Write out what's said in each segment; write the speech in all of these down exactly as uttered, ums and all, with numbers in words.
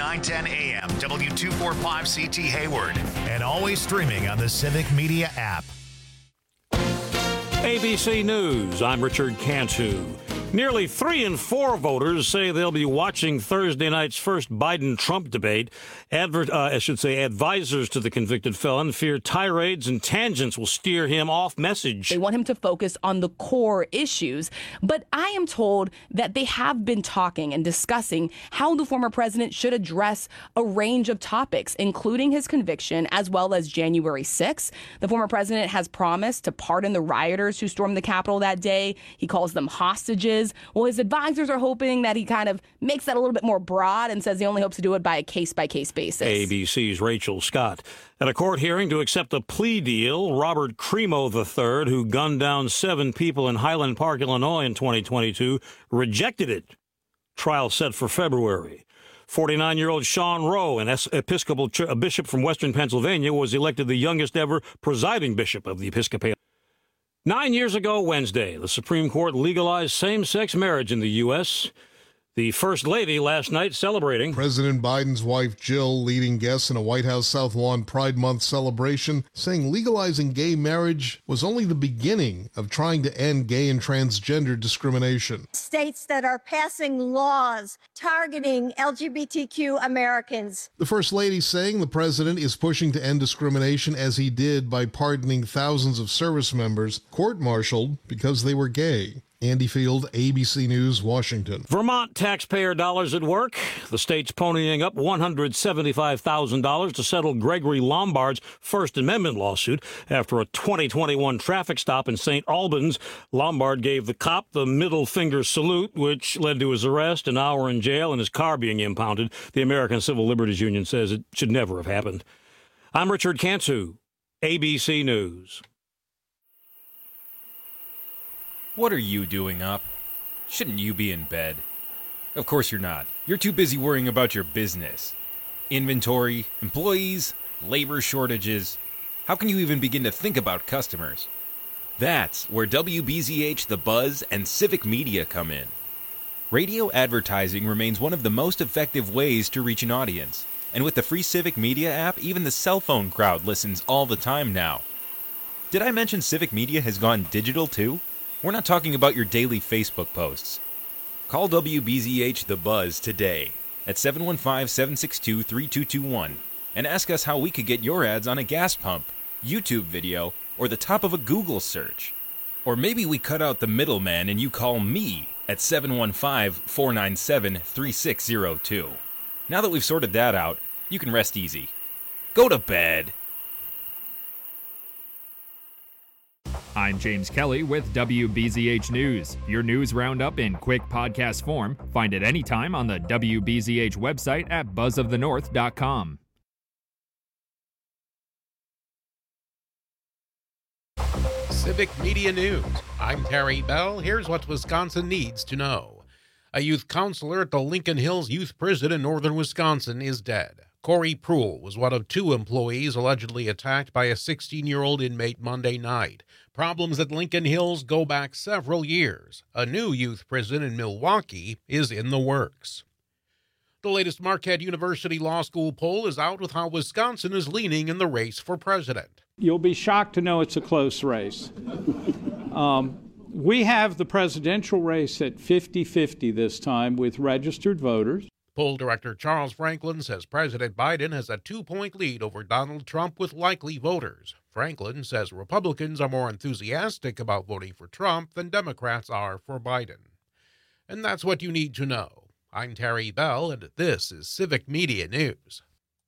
nine ten A M, W two forty-five C T Hayward, and always streaming on the Civic Media app. A B C News, I'm Richard Cantu. Nearly three in four voters say they'll be watching Thursday night's first Biden-Trump debate. Adver- uh, I should say advisors to the convicted felon fear tirades and tangents will steer him off message. They want him to focus on the core issues. But I am told that they have been talking and discussing how the former president should address a range of topics, including his conviction, as well as January sixth. The former president has promised to pardon the rioters who stormed the Capitol that day. He calls them hostages. Well, his advisors are hoping that he kind of makes that a little bit more broad and says he only hopes to do it by a case-by-case basis. A B C's Rachel Scott. At a court hearing to accept a plea deal, Robert Crimo the third, who gunned down seven people in Highland Park, Illinois in twenty twenty-two, rejected it. Trial set for February. forty-nine-year-old Sean Rowe, an Episcopal ch- a bishop from Western Pennsylvania, was elected the youngest ever presiding bishop of the Episcopal. Nine years ago Wednesday, the Supreme Court legalized same-sex marriage in the U S The First Lady last night celebrating. President Biden's wife, Jill, leading guests in a White House South Lawn Pride Month celebration, saying legalizing gay marriage was only the beginning of trying to end gay and transgender discrimination. States that are passing laws targeting L G B T Q Americans. The First Lady saying the president is pushing to end discrimination as he did by pardoning thousands of service members court-martialed because they were gay. Andy Field, A B C News, Washington. Vermont taxpayer dollars at work. The state's ponying up one hundred seventy-five thousand dollars to settle Gregory Lombard's First Amendment lawsuit. After a twenty twenty-one traffic stop in Saint Albans, Lombard gave the cop the middle finger salute, which led to his arrest, an hour in jail, and his car being impounded. The American Civil Liberties Union says it should never have happened. I'm Richard Cantu, A B C News. What are you doing up? Shouldn't you be in bed? Of course you're not. You're too busy worrying about your business. Inventory, employees, labor shortages. How can you even begin to think about customers? That's where W B Z H, The Buzz, and Civic Media come in. Radio advertising remains one of the most effective ways to reach an audience. And with the free Civic Media app, even the cell phone crowd listens all the time now. Did I mention Civic Media has gone digital too? We're not talking about your daily Facebook posts. Call W B Z H The Buzz today at seven one five, seven six two, three two two one and ask us how we could get your ads on a gas pump, YouTube video, or the top of a Google search. Or maybe we cut out the middleman and you call me at seven one five, four nine seven, three six zero two. Now that we've sorted that out, you can rest easy. Go to bed. I'm James Kelly with W B Z H News, your news roundup in quick podcast form. Find it anytime on the W B Z H website at buzz of the north dot com. Civic Media News. I'm Terry Bell. Here's what Wisconsin needs to know. A youth counselor at the Lincoln Hills Youth Prison in northern Wisconsin is dead. Corey Pruill was one of two employees allegedly attacked by a sixteen-year-old inmate Monday night. Problems at Lincoln Hills go back several years. A new youth prison in Milwaukee is in the works. The latest Marquette University Law School poll is out with how Wisconsin is leaning in the race for president. You'll be shocked to know it's a close race. um, we have the presidential race at fifty-fifty this time with registered voters. Poll director Charles Franklin says President Biden has a two-point lead over Donald Trump with likely voters. Franklin says Republicans are more enthusiastic about voting for Trump than Democrats are for Biden. And that's what you need to know. I'm Terry Bell, and this is Civic Media News.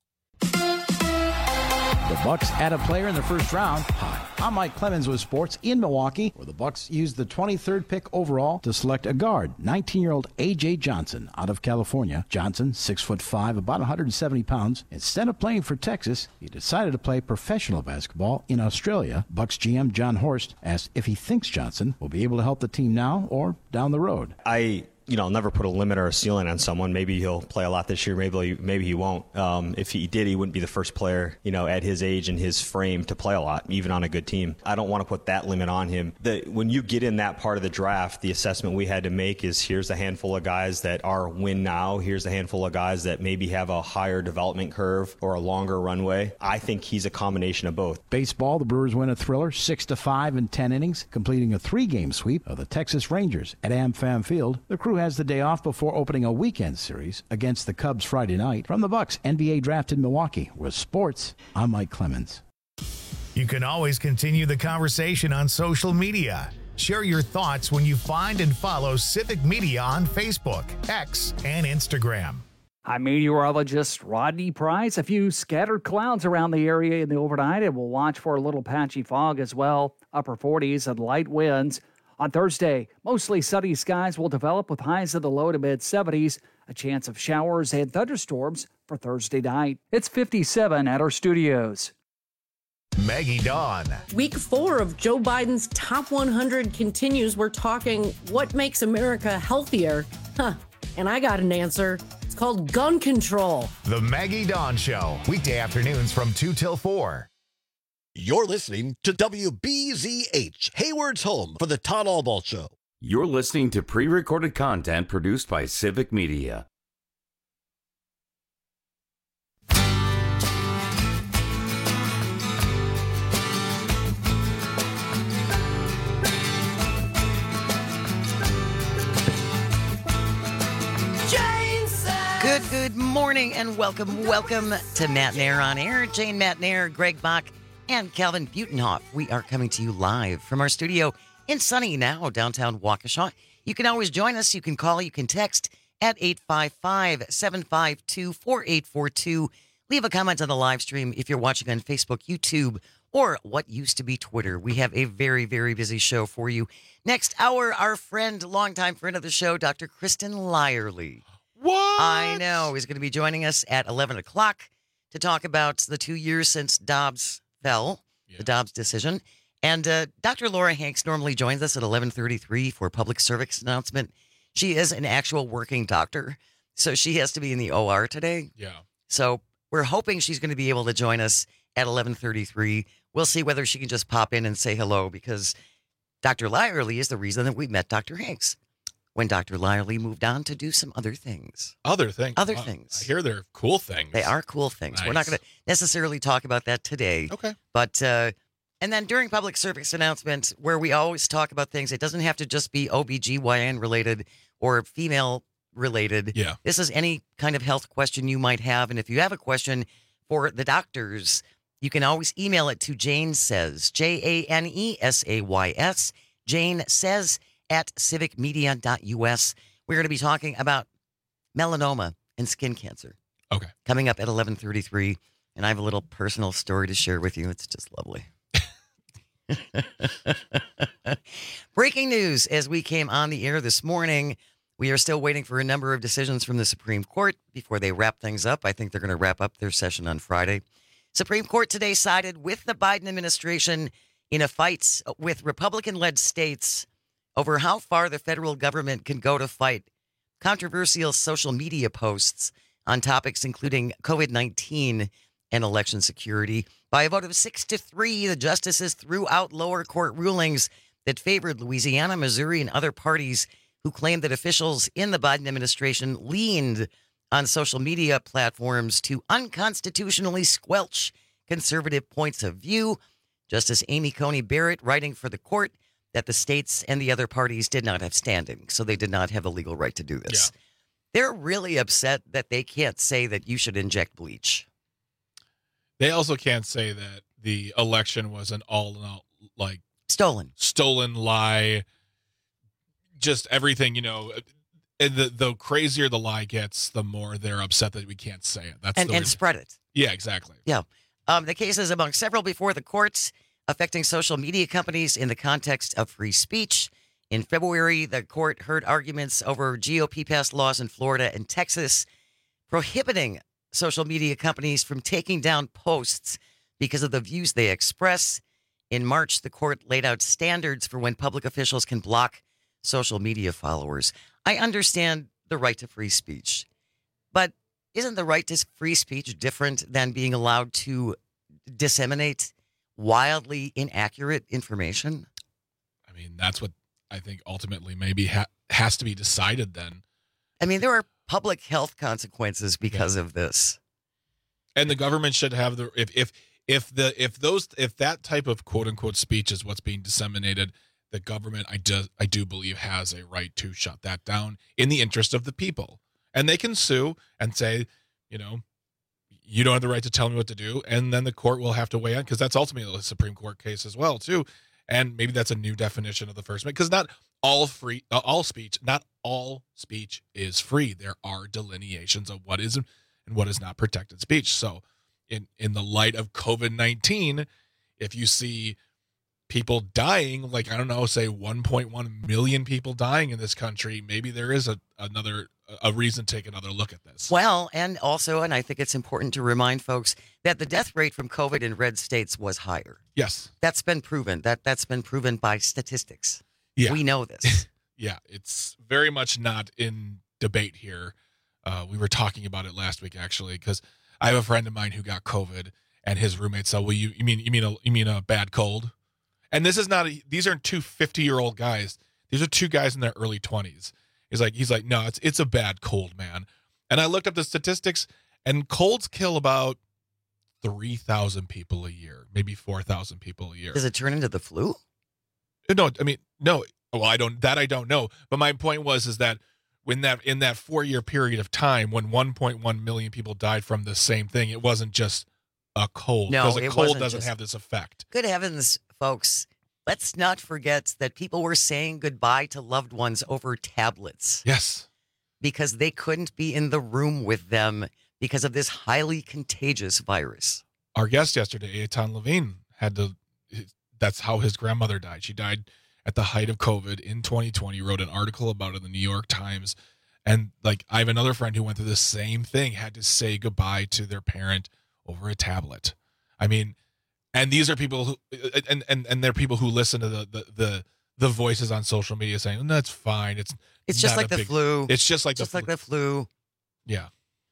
The Bucks add a player in the first round. Hi, I'm Mike Clemens with sports in Milwaukee, where the Bucks used the twenty-third pick overall to select a guard, nineteen-year-old A J Johnson out of California. Johnson, six foot five, about one hundred seventy pounds. Instead of playing for Texas, he decided to play professional basketball in Australia. Bucks G M John Horst asked if he thinks Johnson will be able to help the team now or down the road. I you know, I'll never put a limit or a ceiling on someone. Maybe he'll play a lot this year. Maybe he, maybe he won't. Um, if he did, he wouldn't be the first player, you know, at his age and his frame to play a lot, even on a good team. I don't want to put that limit on him. The, when you get in that part of the draft, the assessment we had to make is here's a handful of guys that are win now. Here's a handful of guys that maybe have a higher development curve or a longer runway. I think he's a combination of both. Baseball, the Brewers win a thriller, six to five in ten innings, completing a three-game sweep of the Texas Rangers at AmFam Field. The crew has the day off before opening a weekend series against the Cubs Friday night. From the Bucks, N B A draft in Milwaukee. With sports, I'm Mike Clemens. You can always continue the conversation on social media. Share your thoughts when you find and follow Civic Media on Facebook, X, and Instagram. I'm meteorologist Rodney Price. A few scattered clouds around the area in the overnight, and we'll watch for a little patchy fog as well. Upper forties and light winds. On Thursday, mostly sunny skies will develop with highs in the low to mid seventies. A chance of showers and thunderstorms for Thursday night. It's fifty-seven at our studios. Maggie Dawn. Week four of Joe Biden's top one hundred continues. We're talking what makes America healthier. Huh. And I got an answer. It's called gun control. The Maggie Dawn Show. Weekday afternoons from two till four. You're listening to W B Z H, Hayward's home for the Todd Albaugh Show. You're listening to pre-recorded content produced by Civic Media. Good, good morning and welcome, welcome to Matt Nair on Air. Jane Matt Nair, Greg Bach, and Calvin Butenhoff. We are coming to you live from our studio in sunny now downtown Waukesha. You can always join us. You can call, you can text at eight five five, seven five two, four eight four two. Leave a comment on the live stream if you're watching on Facebook, YouTube, or what used to be Twitter. We have a very, very busy show for you. Next hour, our friend, longtime friend of the show, Doctor Kristen Lyerly. What? I know. He's going to be joining us at eleven o'clock to talk about the two years since Dobbs fell, yeah. the Dobbs decision. And uh, Doctor Laura Hanks normally joins us at eleven thirty-three for public service announcement. She is an actual working doctor, so she has to be in the O R today. Yeah. So we're hoping she's going to be able to join us at eleven thirty-three. We'll see whether she can just pop in and say hello, because Doctor Lyerly is the reason that we met Doctor Hanks when Doctor Lyerly moved on to do some other things. Other things? Other wow. things. I hear they're cool things. They are cool things. Nice. We're not going to necessarily talk about that today. Okay. But, uh, and then during public service announcements, where we always talk about things, it doesn't have to just be O B G Y N related or female related. Yeah. This is any kind of health question you might have. And if you have a question for the doctors, you can always email it to Jane Says, J A N E S A Y S, Jane Says at civic media dot U S. We're going to be talking about melanoma and skin cancer. Okay. Coming up at eleven thirty-three. And I have a little personal story to share with you. It's just lovely. Breaking news as we came on the air this morning. We are still waiting for a number of decisions from the Supreme Court before they wrap things up. I think they're going to wrap up their session on Friday. Supreme Court today sided with the Biden administration in a fight with Republican-led states over how far the federal government can go to fight controversial social media posts on topics including COVID nineteen and election security. By a vote of six to three, the justices threw out lower court rulings that favored Louisiana, Missouri, and other parties who claimed that officials in the Biden administration leaned on social media platforms to unconstitutionally squelch conservative points of view. Justice Amy Coney Barrett, writing for the court, that the states and the other parties did not have standing, so they did not have a legal right to do this. Yeah. They're really upset that they can't say that you should inject bleach. They also can't say that the election was an all-in-all, like... Stolen. Stolen lie. Just everything, you know... And the, the crazier the lie gets, the more they're upset that we can't say it. That's and, the and spread it. Yeah, exactly. Yeah. Um, the case is among several before the courts affecting social media companies in the context of free speech. In February, the court heard arguments over G O P-passed laws in Florida and Texas prohibiting social media companies from taking down posts because of the views they express. In March, the court laid out standards for when public officials can block social media followers. I understand the right to free speech, but isn't the right to free speech different than being allowed to disseminate wildly inaccurate information? I mean, that's what I think ultimately maybe ha- has to be decided then. I mean, there are public health consequences because yeah. of this. And the government should have the if if if the if those if that type of quote unquote speech is what's being disseminated, the government I do I do believe has a right to shut that down in the interest of the people. And they can sue and say, you know, you don't have the right to tell me what to do, and then the court will have to weigh in, because that's ultimately a Supreme Court case as well too. And maybe that's a new definition of the First Amendment, because not all free uh, all speech, not all speech is free. There are delineations of what is and what is not protected speech. So in in the light of COVID nineteen, if you see people dying, like, I don't know, say one point one million people dying in this country, maybe there is a another a reason to take another look at this. Well, and also, and I think it's important to remind folks that the death rate from COVID in red states was higher. Yes. That's been proven. That that's been proven by statistics. Yeah. We know this. Yeah, it's very much not in debate here. Uh, we were talking about it last week, actually, because I have a friend of mine who got COVID, and his roommate said, "Well, you you mean you mean a you mean a bad cold?" And this is not a, these aren't two fifty-year-old guys. These are two guys in their early twenties. He's like he's like, "No, it's it's a bad cold, man." And I looked up the statistics, and colds kill about three thousand people a year, maybe four thousand people a year. Does it turn into the flu? No, I mean, no. Well, I don't that I don't know. But my point was is that when that in that four-year period of time, when one point one million people died from the same thing, it wasn't just a cold. No, because a it cold wasn't doesn't just- have this effect. Good heavens, folks. Let's not forget that people were saying goodbye to loved ones over tablets. Yes. Because they couldn't be in the room with them because of this highly contagious virus. Our guest yesterday, Eitan Levine, had to, that's how his grandmother died. She died at the height of COVID in twenty twenty, wrote an article about it in the New York Times. And like, I have another friend who went through the same thing, had to say goodbye to their parent over a tablet. I mean, and these are people who, and, and, and they're people who listen to the, the, the, the voices on social media saying, oh, that's fine. It's It's just not like a the big- flu. It's just like just the like the flu. Yeah.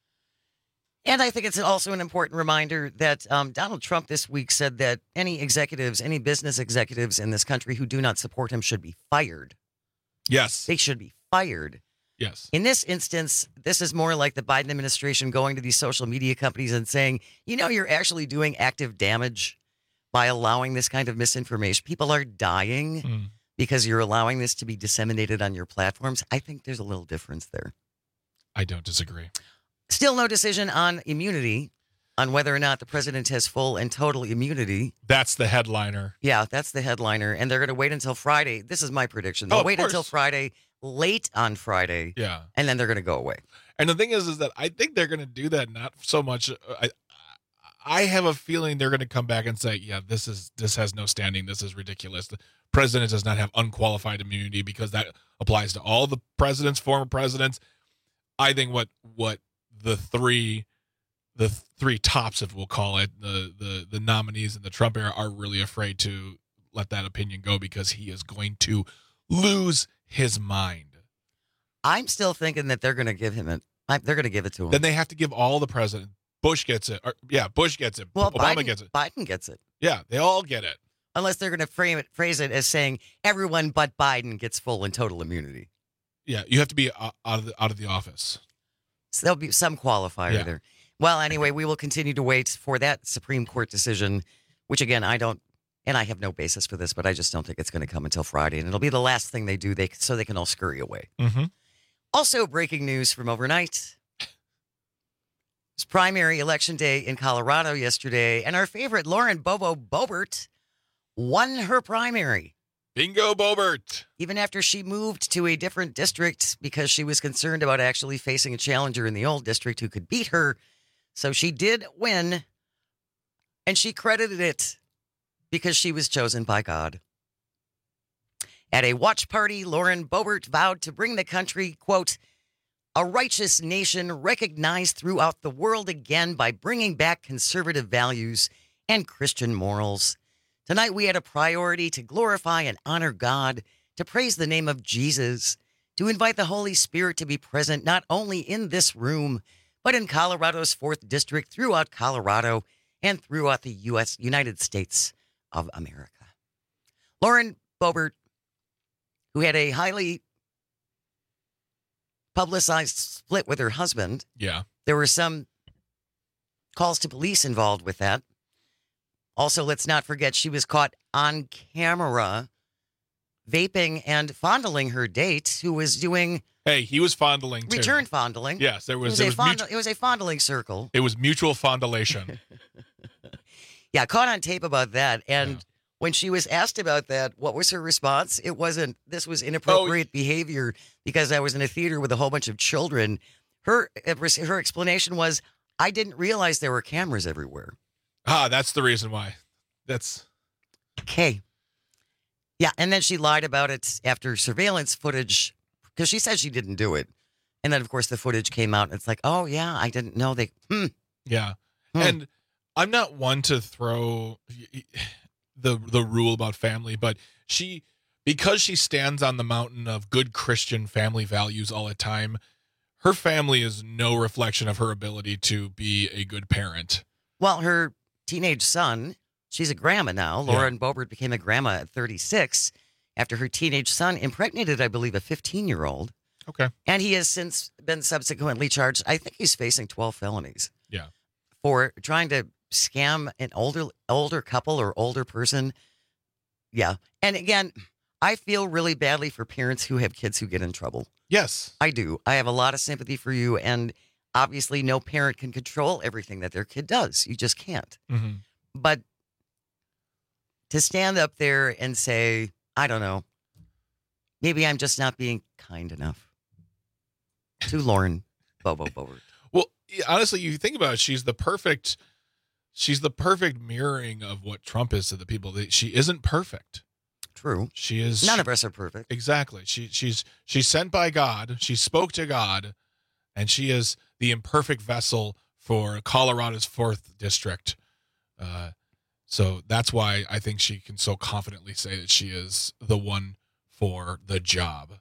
And I think it's also an important reminder that um, Donald Trump this week said that any executives, any business executives in this country who do not support him should be fired. Yes. They should be fired. Yes. In this instance, this is more like the Biden administration going to these social media companies and saying, you know, you're actually doing active damage by allowing this kind of misinformation. People are dying Mm. because you're allowing this to be disseminated on your platforms. I think there's a little difference there. I don't disagree. Still no decision on immunity, on whether or not the president has full and total immunity. That's the headliner. Yeah, that's the headliner. And they're going to wait until Friday. This is my prediction. They'll Oh, of wait until course. Friday, late on Friday. Yeah. And then they're going to go away. And the thing is, is that I think they're going to do that not so much. uh, I, I have a feeling they're going to come back and say, yeah, this is this has no standing. This is ridiculous. The president does not have unqualified immunity because that applies to all the presidents, former presidents. I think what what the three the three tops, if we'll call it, the the the nominees in the Trump era are really afraid to let that opinion go because he is going to lose his mind. I'm still thinking that they're going to give him it. I- They're going to give it to him. Then they have to give all the president. Bush gets it. Or, yeah, Bush gets it. well, Obama Biden, gets it. Biden gets it. Yeah, they all get it. Unless they're going to frame it, phrase it as saying everyone but Biden gets full and total immunity. Yeah, you have to be o- out of the out of the office. So there'll be some qualifier Yeah. there. Well, anyway, we will continue to wait for that Supreme Court decision, which again, I don't, and I have no basis for this, but I just don't think it's going to come until Friday. And it'll be the last thing they do they so they can all scurry away. Mm-hmm. Also, breaking news from overnight. It's primary election day in Colorado yesterday, and our favorite Lauren Bobo Boebert won her primary. Bingo, Boebert. Even after she moved to a different district because she was concerned about actually facing a challenger in the old district who could beat her. So she did win, and she credited it because she was chosen by God. At a watch party, Lauren Boebert vowed to bring the country, quote, a righteous nation recognized throughout the world again by bringing back conservative values and Christian morals. Tonight, we had a priority to glorify and honor God, to praise the name of Jesus, to invite the Holy Spirit to be present not only in this room, but in Colorado's fourth District, throughout Colorado, and throughout the U S United States of America. Lauren Boebert, who had a highly publicized split with her husband. Yeah. There were some calls to police involved with that. Also, let's not forget she was caught on camera vaping and fondling her date, who was doing Hey, he was fondling too. return fondling. Yes, there was. It was, There a, was fond- mutu- it was a fondling circle. It was mutual fondulation. Yeah, caught on tape about that. And when she was asked about that, what was her response? It wasn't, this was inappropriate Oh, behavior because I was in a theater with a whole bunch of children. Her her explanation was, I didn't realize there were cameras everywhere. Ah, that's the reason why. That's okay. Yeah, and then she lied about it after surveillance footage because she said she didn't do it. And then, of course, the footage came out and it's like, oh, yeah, I didn't know they. Hmm. Yeah. Hmm. And I'm not one to throw the the rule about family, but she, because she stands on the mountain of good Christian family values all the time, her family is no reflection of her ability to be a good parent. Well, her teenage son, she's a grandma now. Lauren Boebert became a grandma at thirty-six after her teenage son impregnated, I believe, a fifteen-year-old. Okay. And he has since been subsequently charged. I think he's facing twelve felonies. Yeah. For trying to scam an older older couple or older person. Yeah. And again, I feel really badly for parents who have kids who get in trouble. Yes. I do. I have a lot of sympathy for you. And obviously, no parent can control everything that their kid does. You just can't. Mm-hmm. But to stand up there and say, I don't know, maybe I'm just not being kind enough to Lauren Bobo Boebert. Well, honestly, you think about it, she's the perfect, she's the perfect mirroring of what Trump is to the people. She isn't perfect. True. She is. None of us are perfect. Exactly. She she's she's sent by God. She spoke to God, and she is the imperfect vessel for Colorado's fourth district. Uh, so that's why I think she can so confidently say that she is the one for the job.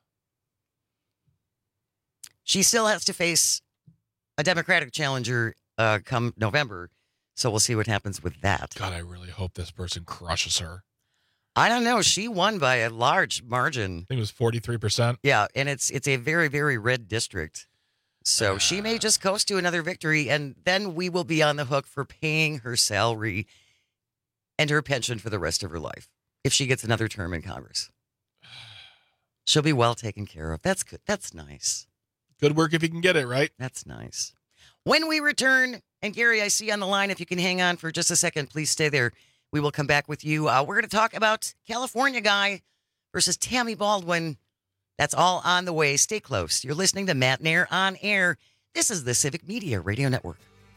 She still has to face a Democratic challenger uh, come November, so we'll see what happens with that. God, I really hope this person crushes her. I don't know. She won by a large margin. I think it was forty-three percent. Yeah, and it's it's a very, very red district. So she may just coast to another victory, and then we will be on the hook for paying her salary and her pension for the rest of her life if she gets another term in Congress. She'll be well taken care of. That's good. That's nice. Good work if you can get it, right? That's nice. When we return, and Gary, I see you on the line. If you can hang on for just a second, please stay there. We will come back with you. Uh, we're going to talk about California Guy versus Tammy Baldwin. That's all on the way. Stay close. You're listening to Matt Nair on Air. This is the Civic Media Radio Network.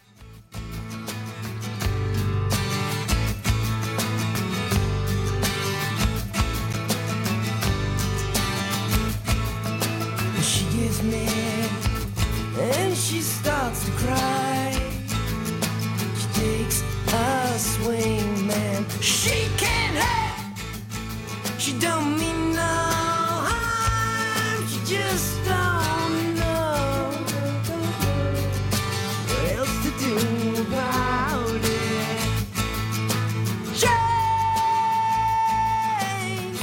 She gets mad and she starts to cry. She takes a swing, man. She can't help. She don't mean no harm. She just don't know what else to do about it. Jane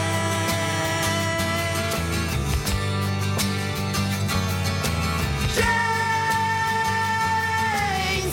Jane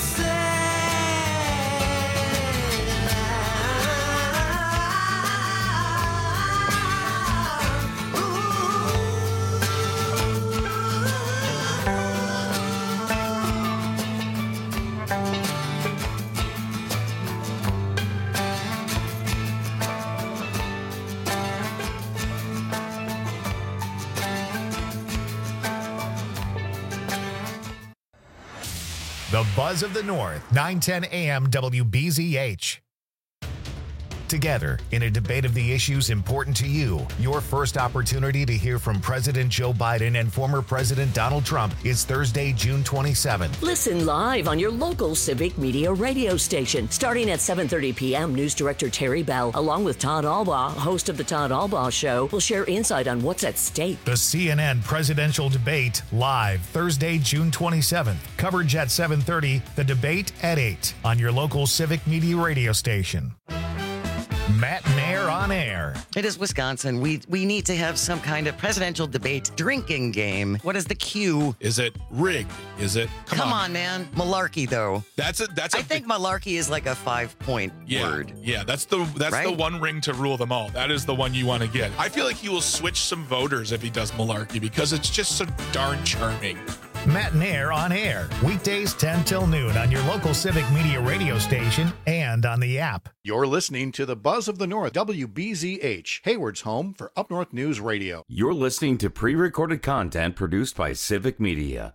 The Buzz of the North, nine ten A M W B Z H. together in a debate of the issues important to you. Your first opportunity to hear from President Joe Biden and former President Donald Trump is Thursday, June twenty-seventh. Listen live on your local Civic Media radio station. Starting at seven thirty p.m., News Director Terry Bell, along with Todd Albaugh, host of The Todd Albaugh Show, will share insight on what's at stake. The C N N presidential debate live Thursday, June twenty-seventh. Coverage at seven thirty, the debate at eight on your local Civic Media radio station. Matt Nair on air. It is Wisconsin. We we need to have some kind of presidential debate drinking game. What is the cue? Is it rigged? Is it? Come, come on. on, man. Malarkey, though. That's a. That's. A I think malarkey is like a five-point yeah, word. Yeah, that's the that's right? the one ring to rule them all. That is the one you want to get. I feel like he will switch some voters if he does malarkey because it's just so darn charming. Matt Nair on air, weekdays ten till noon on your local Civic Media radio station and on the app. You're listening to the Buzz of the North, W B Z H, Hayward's home for Up North News Radio. You're listening to pre-recorded content produced by Civic Media.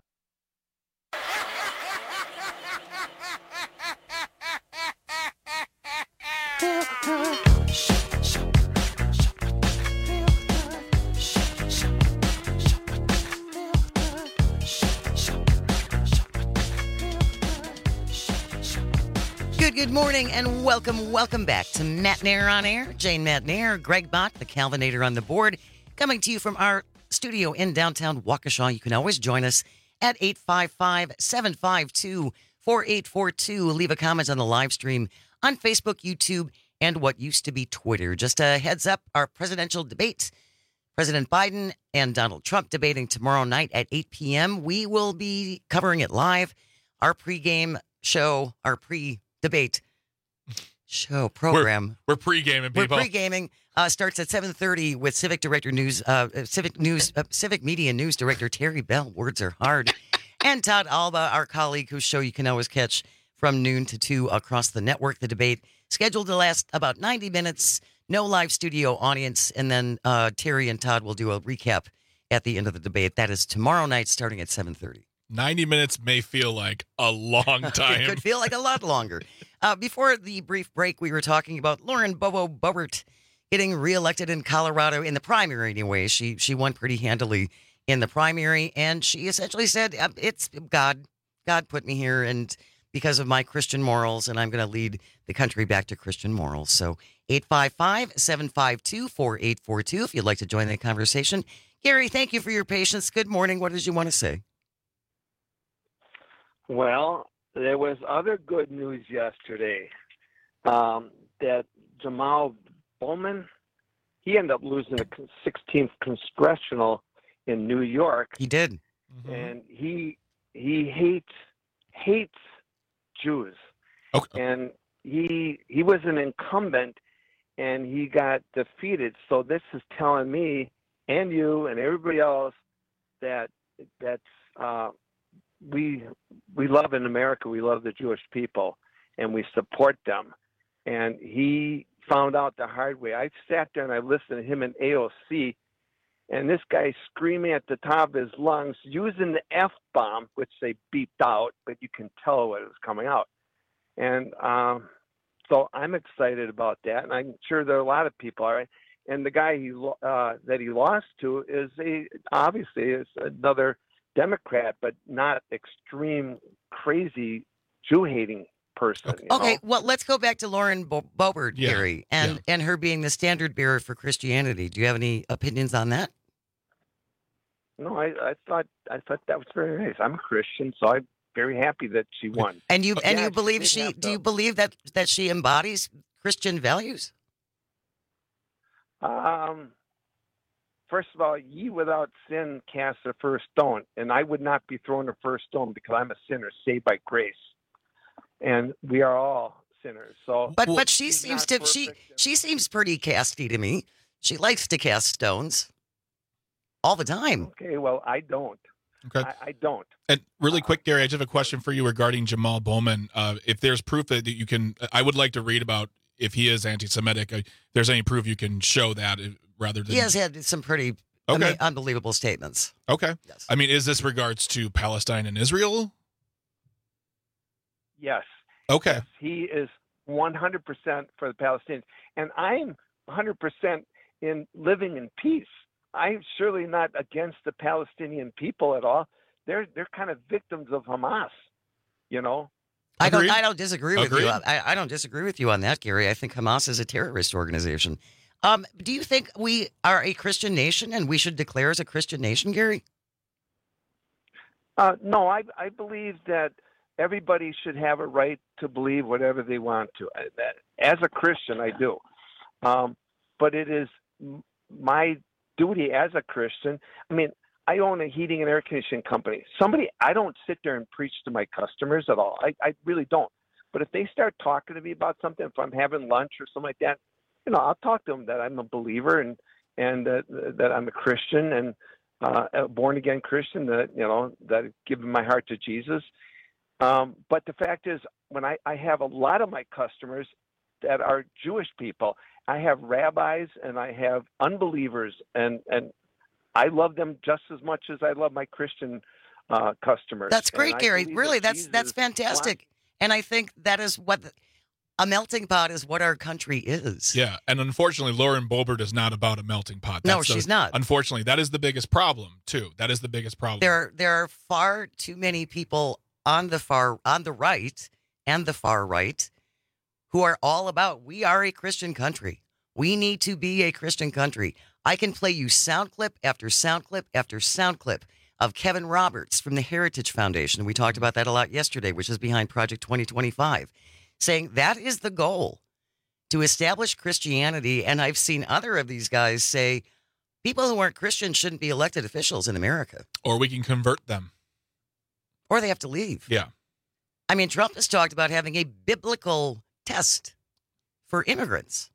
Good, good morning and welcome, welcome back to Matt Nair on air. Jane Matt Nair, Greg Bach, the Calvinator on the board, coming to you from our studio in downtown Waukesha. You can always join us at eight five five, seven five two, four eight four two. Leave a comment on the live stream on Facebook, YouTube, and what used to be Twitter. Just a heads up, our presidential debate, President Biden and Donald Trump debating tomorrow night at eight p.m. We will be covering it live. Our pregame show, our pre-debate show program. We're, we're pre-gaming, people. We're pre-gaming. Uh, starts at seven thirty with Civic Director News, uh, Civic News, uh, Civic Media News Director Terry Bell. Words are hard. And Todd Albaugh, our colleague, whose show you can always catch from noon to two across the network. The debate scheduled to last about ninety minutes. No live studio audience. And then uh, Terry and Todd will do a recap at the end of the debate. That is tomorrow night starting at seven thirty. ninety minutes may feel like a long time. It could feel like a lot longer. Uh, before the brief break, we were talking about Lauren Bobo Boebert getting reelected in Colorado in the primary anyway. She she won pretty handily in the primary, and she essentially said, it's God. God put me here, and because of my Christian morals, and I'm going to lead the country back to Christian morals. So eight five five, seven five two, four eight four two if you'd like to join the conversation. Gary, thank you for your patience. Good morning. What did you want to say? Well, there was other good news yesterday um, that Jamal Bowman, he ended up losing the sixteenth congressional in New York. He did. Mm-hmm. And he he hates hates Jews. Okay. And he he was an incumbent and he got defeated. So this is telling me and you and everybody else that that's uh, we we love in America, we love the Jewish people and we support them. And he found out the hard way. I sat there and I listened to him in A O C, and this guy screaming at the top of his lungs, using the F-bomb, which they beeped out, but you can tell what was coming out. And um, so I'm excited about that, and I'm sure there are a lot of people are. Right? And the guy he uh, that he lost to is a obviously is another Democrat, but not extreme, crazy Jew-hating person. Okay, you know? okay, well, let's go back to Lauren Bo- Boebert, Yeah, Gary, and, yeah. and her being the standard bearer for Christianity. Do you have any opinions on that? No, I, I thought I thought that was very nice. I'm a Christian, so I'm very happy that she won. And you and Yeah, you believe did she? have Do you to- believe that that she embodies Christian values? Um, first of all, ye without sin cast the first stone, and I would not be throwing the first stone because I'm a sinner saved by grace, and we are all sinners. So, But but she she's seems not to she perfect. she seems pretty casty to me. She likes to cast stones all the time. Okay, well, I don't. Okay. I, I don't. And really quick, Gary, I just have a question for you regarding Jamal Bowman. Uh, if there's proof that you can, I would like to read about if he is anti-Semitic. If there's any proof you can show that uh, rather than. He has had some pretty Okay. ama- unbelievable statements. Okay. I mean, is this regards to Palestine and Israel? Yes. Okay. Yes, he is one hundred percent for the Palestinians. And I'm one hundred percent in living in peace. I'm surely not against the Palestinian people at all. They're they're kind of victims of Hamas, you know. I don't. Agreed? I don't disagree with Agreed? you. I, I don't disagree with you on that, Gary. I think Hamas is a terrorist organization. Um, do you think we are a Christian nation and we should declare as a Christian nation, Gary? Uh, no, I I believe that everybody should have a right to believe whatever they want to. I- that- As a Christian, I do. Um, but it is m- my duty as a Christian. I mean, I own a heating and air conditioning company. Somebody, I don't sit there and preach to my customers at all. I, I really don't. But if they start talking to me about something, if I'm having lunch or something like that, you know, I'll talk to them that I'm a believer and and uh, that I'm a Christian and uh, a born again Christian. That you know that I've given my heart to Jesus. Um, but the fact is, when I, I have a lot of my customers that are Jewish people, I have rabbis and I have unbelievers, and, and I love them just as much as I love my Christian uh, customers. That's great, And I Gary. believe Really, that that's that's Jesus fantastic. And I think that is what the, a melting pot is. What our country is. Yeah, and unfortunately, Lauren Boebert is not about a melting pot. No, That's the- she's not. Unfortunately, that is the biggest problem too. That is the biggest problem. There, there are far too many people on the far, on the right, and the far right, who are all about. We are a Christian country. We need to be a Christian country. I can play you sound clip after sound clip after sound clip of Kevin Roberts from the Heritage Foundation. We talked about that a lot yesterday, which is behind Project twenty twenty-five, saying that is the goal, to establish Christianity. And I've seen other of these guys say people who aren't Christian shouldn't be elected officials in America. Or we can convert them. Or they have to leave. Yeah. I mean, Trump has talked about having a biblical test for immigrants.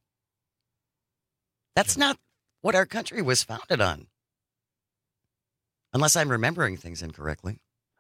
That's not what our country was founded on. Unless I'm remembering things incorrectly.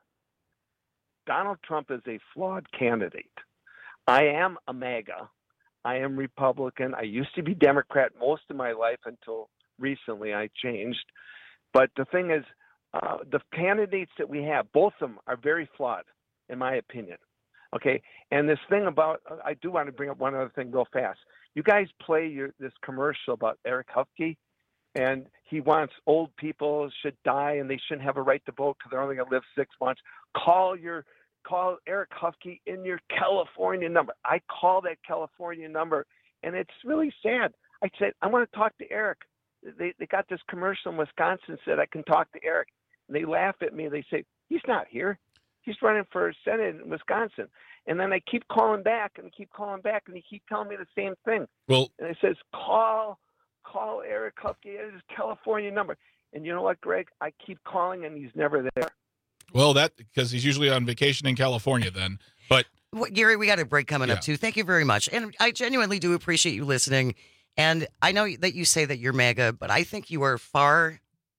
Donald Trump is a flawed candidate. I am a MAGA. I am Republican. I used to be Democrat most of my life until recently I changed. But the thing is, uh, the candidates that we have, both of them are very flawed, in my opinion. Okay, and this thing about, I do want to bring up one other thing real fast. You guys play your, this commercial about Eric Hufke, and he wants old people should die and they shouldn't have a right to vote because they're only going to live six months. Call your call Eric Hufke in your California number. I call that California number, and it's really sad. I said, I want to talk to Eric. They they got this commercial in Wisconsin said I can talk to Eric. And they laugh at me. They say, he's not here. He's running for Senate in Wisconsin. And then I keep calling back and keep calling back, and he keep telling me the same thing. Well, and it says, call, call Eric Hufke at his California number. And you know what, Greg? I keep calling, and he's never there. Well, that because he's usually on vacation in California then. But Well, Gary, we got a break coming Yeah. up, too. Thank you very much. And I genuinely do appreciate you listening. And I know that you say that you're MAGA, but I think you are far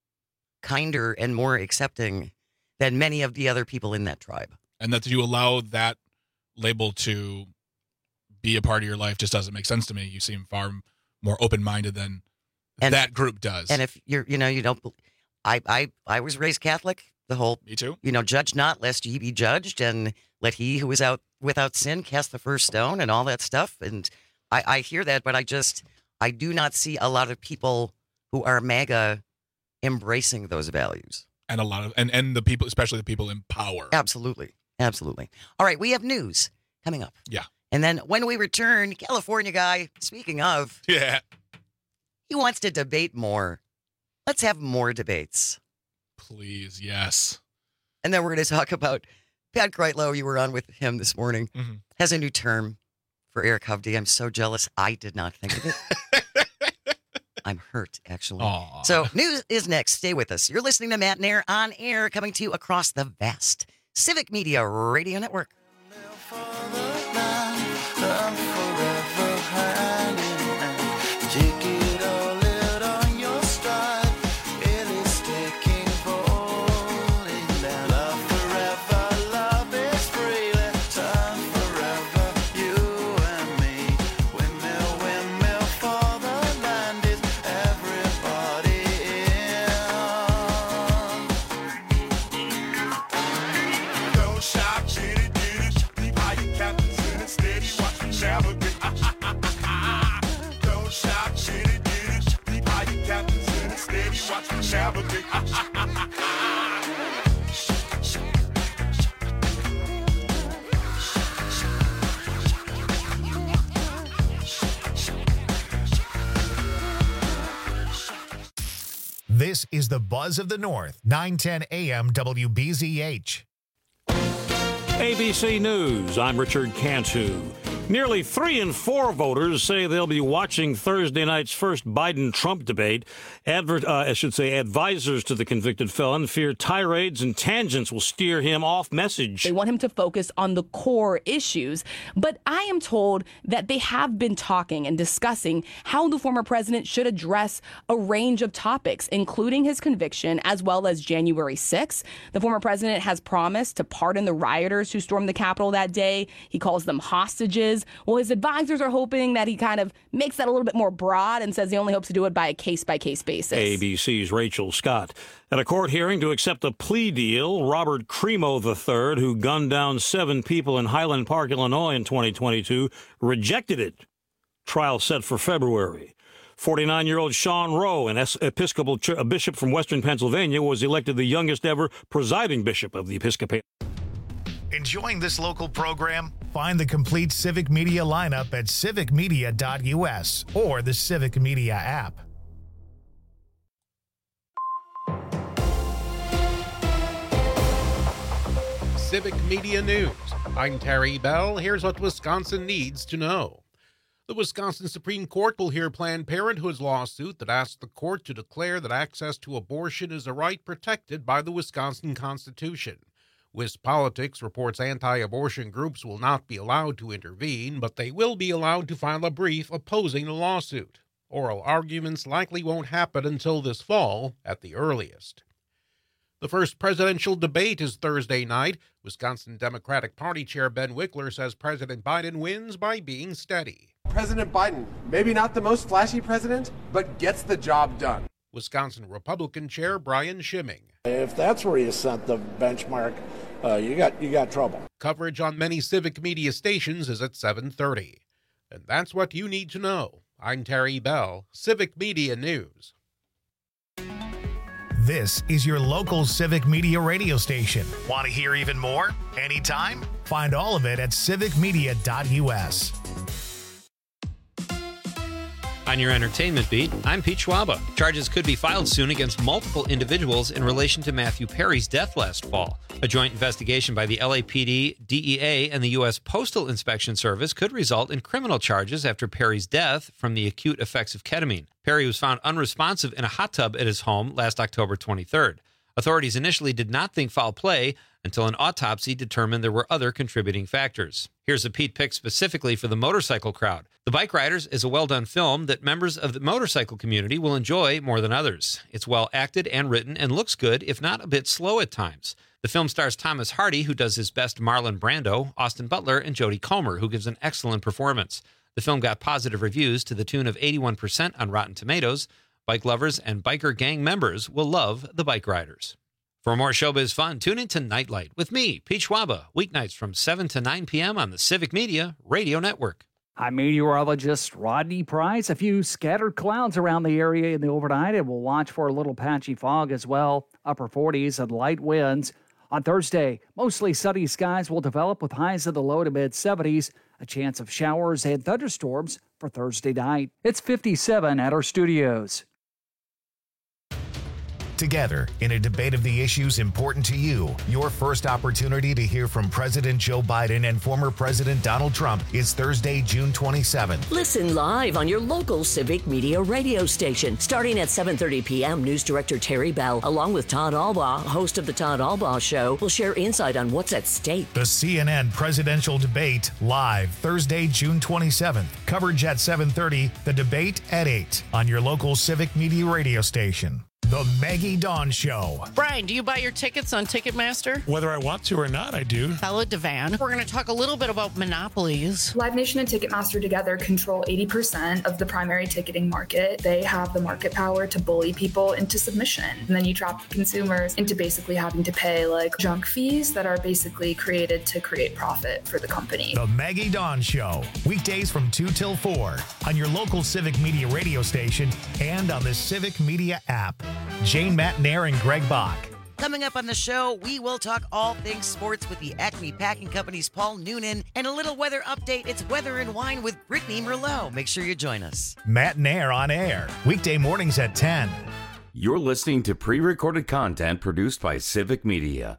kinder and more accepting than many of the other people in that tribe. and that you allow that label to be a part of your life just doesn't make sense to me. You seem far more open-minded than And- that group does. And if you're, you know, you don't, bel- I, I, I was raised Catholic. The whole, me too. You know, judge not lest ye be judged, and let he who is out without sin cast the first stone, and all that stuff. And I, I hear that, but I just, I do not see a lot of people who are MAGA embracing those values. And a lot of, and, and the people, especially the people in power. Absolutely. Absolutely. All right. We have news coming up. Yeah. And then when we return, California guy, speaking of, Yeah. he wants to debate more. Let's have more debates. Please, yes. And then we're going to talk about Pat Kreitlow. You were on with him this morning. Mhm. Has a new term for Eric Hovde. I'm so jealous. I did not think of it. I'm hurt, actually. Aw. So news is next. Stay with us. You're listening to Matt and Air on air, coming to you across the vast Civic Media Radio Network. Don't shout, chitty, diddy, how you cap have a big. This is the Buzz of the North, nine ten A M W B Z H. A B C News, I'm Richard Cantu. Nearly three in four voters say they'll be watching Thursday night's first Biden-Trump debate. Adver- uh, I should say advisors to the convicted felon fear tirades and tangents will steer him off message. They want him to focus on the core issues. But I am told that they have been talking and discussing how the former president should address a range of topics, including his conviction, as well as January sixth. The former president has promised to pardon the rioters who stormed the Capitol that day. He calls them hostages. Well, his advisors are hoping that he kind of makes that a little bit more broad and says he only hopes to do it by a case-by-case basis. A B C's Rachel Scott. At a court hearing to accept a plea deal, Robert Crimo the third, who gunned down seven people in Highland Park, Illinois in twenty twenty-two, rejected it. Trial set for February. forty-nine-year-old Sean Rowe, an Episcopal ch- a bishop from western Pennsylvania, was elected the youngest ever presiding bishop of the Episcopal. Enjoying this local program? Find the complete Civic Media lineup at civic media dot U S or the Civic Media app. Civic Media News. I'm Terry Bell. Here's what Wisconsin needs to know. The Wisconsin Supreme Court will hear Planned Parenthood's lawsuit that asks the court to declare that access to abortion is a right protected by the Wisconsin Constitution. WisPolitics reports anti-abortion groups will not be allowed to intervene, but they will be allowed to file a brief opposing the lawsuit. Oral arguments likely won't happen until this fall at the earliest. The first presidential debate is Thursday night. Wisconsin Democratic Party Chair Ben Wickler says President Biden wins by being steady. President Biden, maybe not the most flashy president, but gets the job done. Wisconsin Republican Chair Brian Schimming. If that's where you set the benchmark, uh, you got you got trouble. Coverage on many Civic Media stations is at seven thirty. And that's what you need to know. I'm Terry Bell, Civic Media News. This is your local Civic Media radio station. Want to hear even more? Anytime? Find all of it at civic media dot U S. On your entertainment beat, I'm Pete Schwaba. Charges could be filed soon against multiple individuals in relation to Matthew Perry's death last fall. A joint investigation by the L A P D, D E A, and the U S Postal Inspection Service could result in criminal charges after Perry's death from the acute effects of ketamine. Perry was found unresponsive in a hot tub at his home last October twenty-third. Authorities initially did not think foul play until an autopsy determined there were other contributing factors. Here's a Pete pick specifically for the motorcycle crowd. The Bike Riders is a well-done film that members of the motorcycle community will enjoy more than others. It's well acted and written and looks good, if not a bit slow at times. The film stars Thomas Hardy, who does his best Marlon Brando, Austin Butler, and Jodie Comer, who gives an excellent performance. The film got positive reviews to the tune of eighty-one percent on Rotten Tomatoes. Bike lovers and biker gang members will love The Bike Riders. For more showbiz fun, tune in to Nightlight with me, Pete Schwaba, weeknights from seven to nine p.m. on the Civic Media Radio Network. I'm meteorologist Rodney Price. A few scattered clouds around the area in the overnight, and we'll watch for a little patchy fog as well. Upper forties and light winds. On Thursday, mostly sunny skies will develop with highs in the low to mid seventies. A chance of showers and thunderstorms for Thursday night. It's fifty-seven at our studios. Together, in a debate of the issues important to you, your first opportunity to hear from President Joe Biden and former President Donald Trump is Thursday, June twenty-seventh. Listen live on your local Civic Media radio station. Starting at seven thirty p.m., News Director Terry Bell, along with Todd Albaugh, host of The Todd Albaugh Show, will share insight on what's at stake. The C N N presidential debate live Thursday, June twenty-seventh. Coverage at seven thirty, the debate at eight on your local Civic Media radio station. The Maggie Dawn Show. Brian, do you buy your tickets on Ticketmaster? Whether I want to or not, I do. Bella Devan. We're going to talk a little bit about monopolies. Live Nation and Ticketmaster together control eighty percent of the primary ticketing market. They have the market power to bully people into submission. And then you trap consumers into basically having to pay like junk fees that are basically created to create profit for the company. The Maggie Dawn Show. Weekdays from two till four on your local Civic Media radio station and on the Civic Media app. Jane Matnair and Greg Bach. Coming up on the show, we will talk all things sports with the Acme Packing Company's Paul Noonan and a little weather update. It's Weather and Wine with Brittany Merlot. Make sure you join us. Matnair on air, weekday mornings at ten. You're listening to pre-recorded content produced by Civic Media.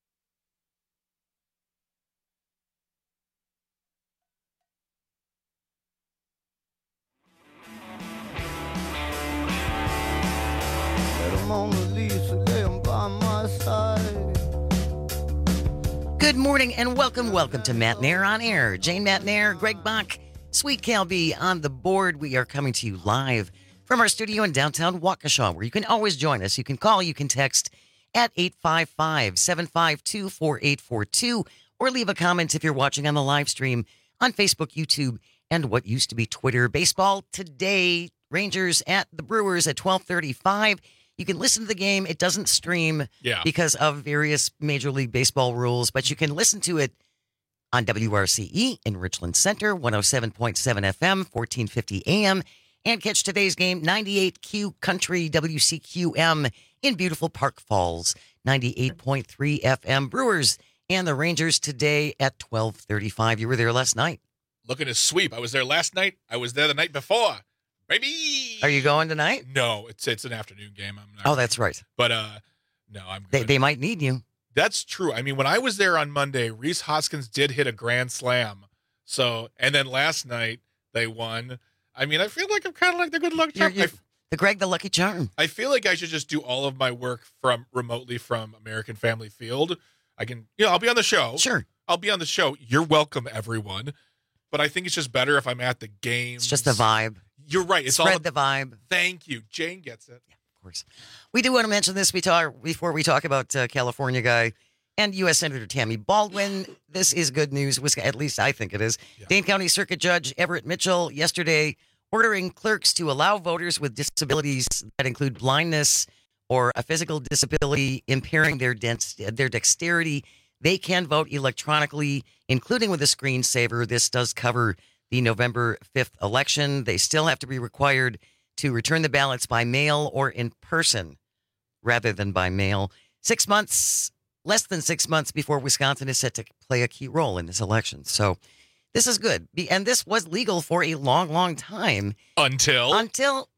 Good morning and welcome, welcome to Matnair on Air. Jane Matnair, Greg Bach, Sweet Cal B on the board. We are coming to you live from our studio in downtown Waukesha, where you can always join us. You can call, you can text at eight five five, seven five two, four eight four two, or leave a comment if you're watching on the live stream on Facebook, YouTube, and what used to be Twitter. Baseball today, Rangers at the Brewers at twelve thirty-five. You can listen to the game. It doesn't stream yeah. because of various Major League Baseball rules, but you can listen to it on W R C E in Richland Center, one oh seven point seven F M, fourteen fifty A M, and catch today's game, ninety-eight Q Country W C Q M in beautiful Park Falls, ninety-eight point three F M. Brewers and the Rangers today at twelve thirty-five. You were there last night. Looking to sweep. I was there last night. I was there the night before. Baby! Are you going tonight? No, it's it's an afternoon game. I'm not oh, that's right. But uh, no, I'm good. They, they might need you. That's true. I mean, when I was there on Monday, Rhys Hoskins did hit a grand slam. So, and then last night they won. I mean, I feel like I'm kind of like the good luck charm. You're, you're the Greg the Lucky Charm. I feel like I should just do all of my work from remotely from American Family Field. I can, you know, I'll be on the show. Sure. I'll be on the show. You're welcome, everyone. But I think it's just better if I'm at the game. It's just the vibe. You're right. It's Spread all the vibe. Thank you. Jane gets it. Yeah, of course. We do want to mention this we talk, before we talk about uh, California guy and U S Senator Tammy Baldwin. This is good news. At least I think it is. Yeah. Dane County Circuit Judge Everett Mitchell yesterday ordering clerks to allow voters with disabilities that include blindness or a physical disability impairing their, dense, their dexterity. They can vote electronically, including with a screensaver. This does cover the November fifth election. They still have to be required to return the ballots by mail or in person rather than by mail. Six months, less than six months before Wisconsin is set to play a key role in this election. So this is good. And this was legal for a long, long time. Until? Until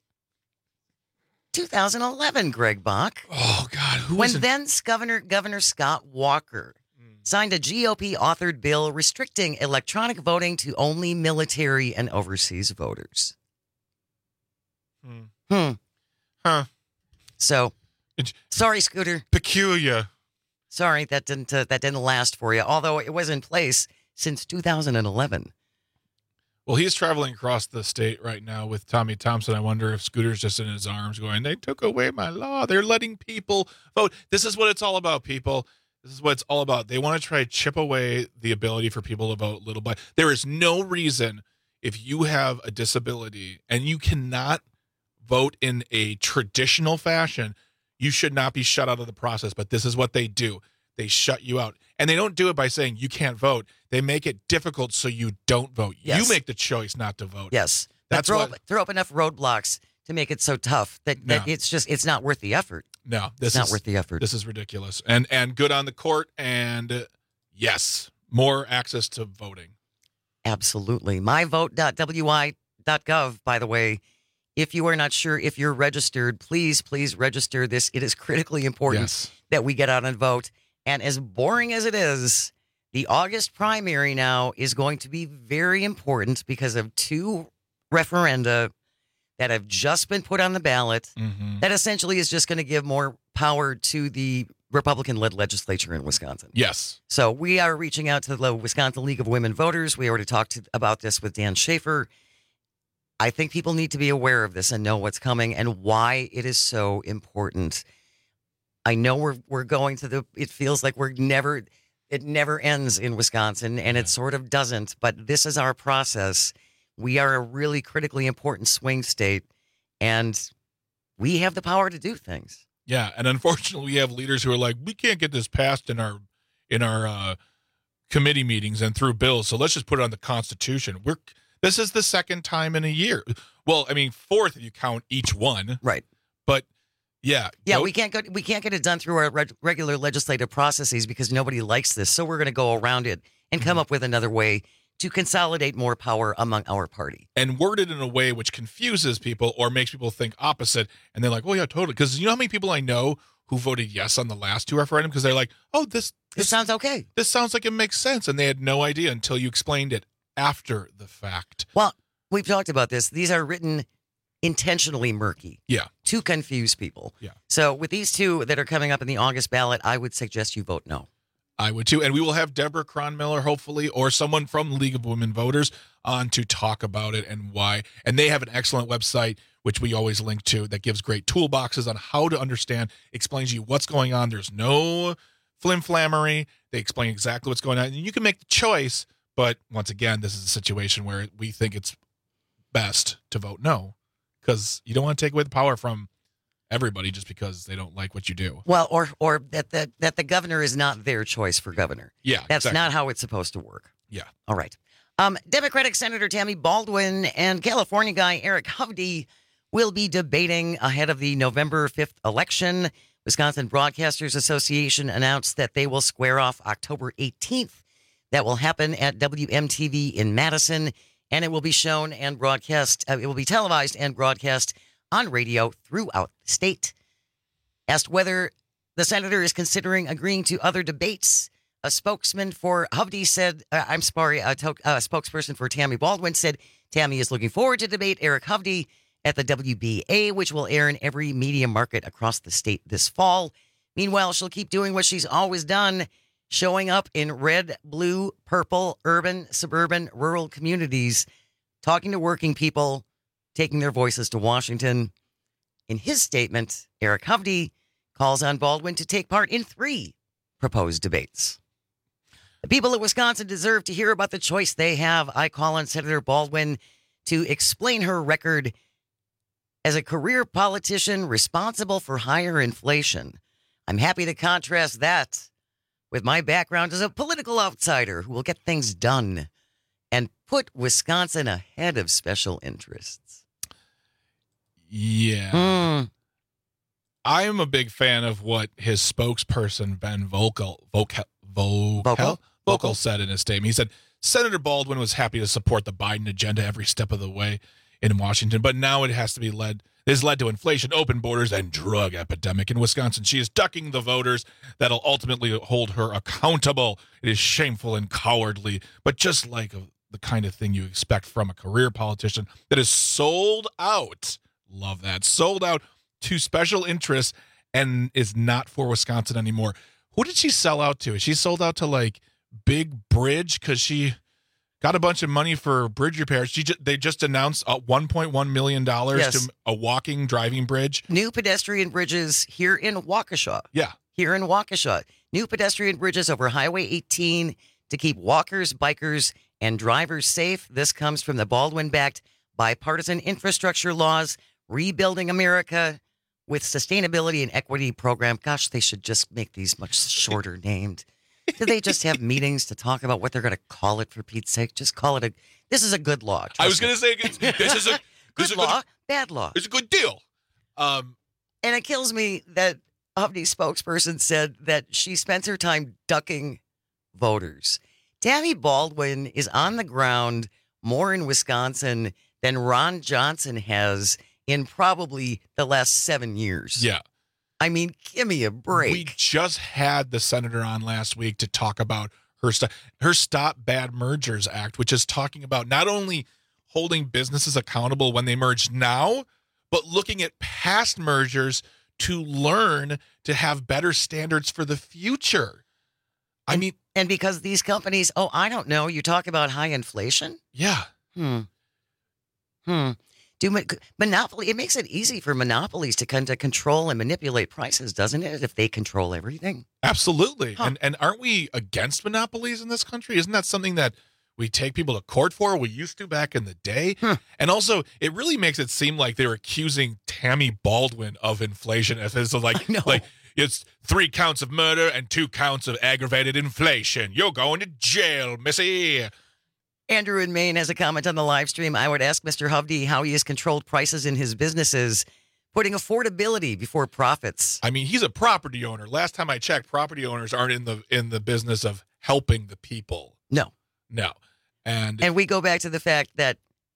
two thousand eleven, Greg Bach. Oh, God. Who when was it? then Governor, Governor Scott Walker signed a G O P-authored bill restricting electronic voting to only military and overseas voters. Hmm. Hmm. Huh. So, sorry, Scooter. Peculiar. Sorry, that didn't uh, that didn't last for you. Although it was in place since two thousand eleven. Well, he's traveling across the state right now with Tommy Thompson. I wonder if Scooter's just in his arms going, "They took away my law. They're letting people vote." This is what it's all about, people. This is what it's all about. They want to try to chip away the ability for people to vote little by. There is no reason if you have a disability and you cannot vote in a traditional fashion, you should not be shut out of the process. But this is what they do. They shut you out. And they don't do it by saying you can't vote. They make it difficult so you don't vote. Yes. You make the choice not to vote. Yes. That's throw, what, up, throw up enough roadblocks to make it so tough that, that No. it's just it's not worth the effort. No, this it's not is worth the effort. This is ridiculous. And and good on the court. And uh, yes, more access to voting. Absolutely. my vote dot w i dot gov, by the way. If you are not sure if you're registered, please, please register this. It is critically important Yes. that we get out and vote. And as boring as it is, the August primary now is going to be very important because of two referenda that have just been put on the ballot Mm-hmm. that essentially is just going to give more power to the Republican-led legislature in Wisconsin. Yes. So we are reaching out to the Wisconsin League of Women Voters. We already talked to, about this with Dan Schaefer. I think people need to be aware of this and know what's coming and why it is so important. I know we're we're going to the, it feels like we're never, it never ends in Wisconsin, and it sort of doesn't, but this is our process. We are a really critically important swing state, and we have the power to do things. Yeah, and unfortunately, we have leaders who are like, we can't get this passed in our in our uh, committee meetings and through bills, so let's just put it on the Constitution. We're this is the second time in a year. Well, I mean, fourth if you count each one. Right. But Yeah. Yeah, go- we can't go. We can't get it done through our reg- regular legislative processes because nobody likes this. So we're going to go around it and come up with another way to consolidate more power among our party. and worded in a way which confuses people or makes people think opposite. And they're like, oh, yeah, totally. Because you know how many people I know who voted yes on the last two referendums? Because they're like, oh, this, This sounds okay. this sounds like it makes sense. And they had no idea until you explained it after the fact. Well, we've talked about this. These are written intentionally murky Yeah. to confuse people. Yeah. So with these two that are coming up in the August ballot, I would suggest you vote no. I would too. And we will have Deborah Cronmiller, hopefully, or someone from League of Women Voters on to talk about it and why. And they have an excellent website, which we always link to, that gives great toolboxes on how to understand, explains you what's going on. There's no flim-flammery. They explain exactly what's going on. And you can make the choice. But once again, this is a situation where we think it's best to vote no because you don't want to take away the power from everybody just because they don't like what you do. Well, or or that the, that the governor is not their choice for governor. Yeah, That's exactly. not how it's supposed to work. Yeah. All right. Um, Democratic Senator Tammy Baldwin and California guy Eric Hovde will be debating ahead of the November fifth election. Wisconsin Broadcasters Association announced that they will square off October eighteenth. That will happen at W M T V in Madison, and it will be shown and broadcast. Uh, it will be televised and broadcast on radio throughout the state. Asked whether the senator is considering agreeing to other debates, a spokesman for Hovde said, uh, I'm sorry, a, to- a spokesperson for Tammy Baldwin said Tammy is looking forward to debate Eric Hovde at the W B A, which will air in every media market across the state this fall. Meanwhile, she'll keep doing what she's always done, showing up in red, blue, purple, urban, suburban, rural communities, talking to working people, taking their voices to Washington. In his statement, Eric Hovde calls on Baldwin to take part in three proposed debates. The people of Wisconsin deserve to hear about the choice they have. I call on Senator Baldwin to explain her record as a career politician responsible for higher inflation. I'm happy to contrast that with my background as a political outsider who will get things done and put Wisconsin ahead of special interests. Yeah. Mm. I am a big fan of what his spokesperson, Ben Vocal, Vocal, Vocal, Vocal? Vocal said in his statement. He said, Senator Baldwin was happy to support the Biden agenda every step of the way in Washington, but now it has to be led, it has led to inflation, open borders, and drug epidemic in Wisconsin. She is ducking the voters that'll ultimately hold her accountable. It is shameful and cowardly, but just like a, the kind of thing you expect from a career politician that is sold out. Love that. Sold out to special interests and is not for Wisconsin anymore. Who did she sell out to? She sold out to like Big Bridge because she got a bunch of money for bridge repairs. She just, they just announced a one point one million dollars Yes. to a walking, driving bridge. New pedestrian bridges here in Waukesha. Yeah. Here in Waukesha. New pedestrian bridges over Highway eighteen to keep walkers, bikers, and drivers safe. This comes from the Baldwin-backed bipartisan infrastructure laws, Rebuilding America with Sustainability and Equity Program. Gosh, they should just make these much shorter named. Do they just have meetings to talk about what they're going to call it, for Pete's sake? Just call it a, this is a good law. I was trust going me. to say, this is a Good this is a law, good, bad law. it's a good deal. Um, And it kills me that Hovde's spokesperson said that she spends her time ducking voters. Tammy Baldwin is on the ground more in Wisconsin than Ron Johnson has in probably the last seven years. yeah. I mean, give me a break. We just had the senator on last week to talk about her st- her Stop Bad Mergers Act, which is talking about not only holding businesses accountable when they merge now, but looking at past mergers to learn to have better standards for the future. I and, mean, and because these companies, oh, I don't know, you talk about high inflation? yeah. Hmm. Hmm. Do mon- monopoly? It makes it easy for monopolies to kind of control and manipulate prices, doesn't it? If they control everything. Absolutely. Huh. And and aren't we against monopolies in this country? Isn't that something that we take people to court for? We used to back in the day. Huh. And also, it really makes it seem like they're accusing Tammy Baldwin of inflation as it's like I know. like it's three counts of murder and two counts of aggravated inflation. You're going to jail, missy. Andrew in Maine has a comment on the live stream. I would ask Mister Hovde how he has controlled prices in his businesses, putting affordability before profits. I mean, he's a property owner. Last time I checked, property owners aren't in the in the business of helping the people. No. No. And And we go back to the fact that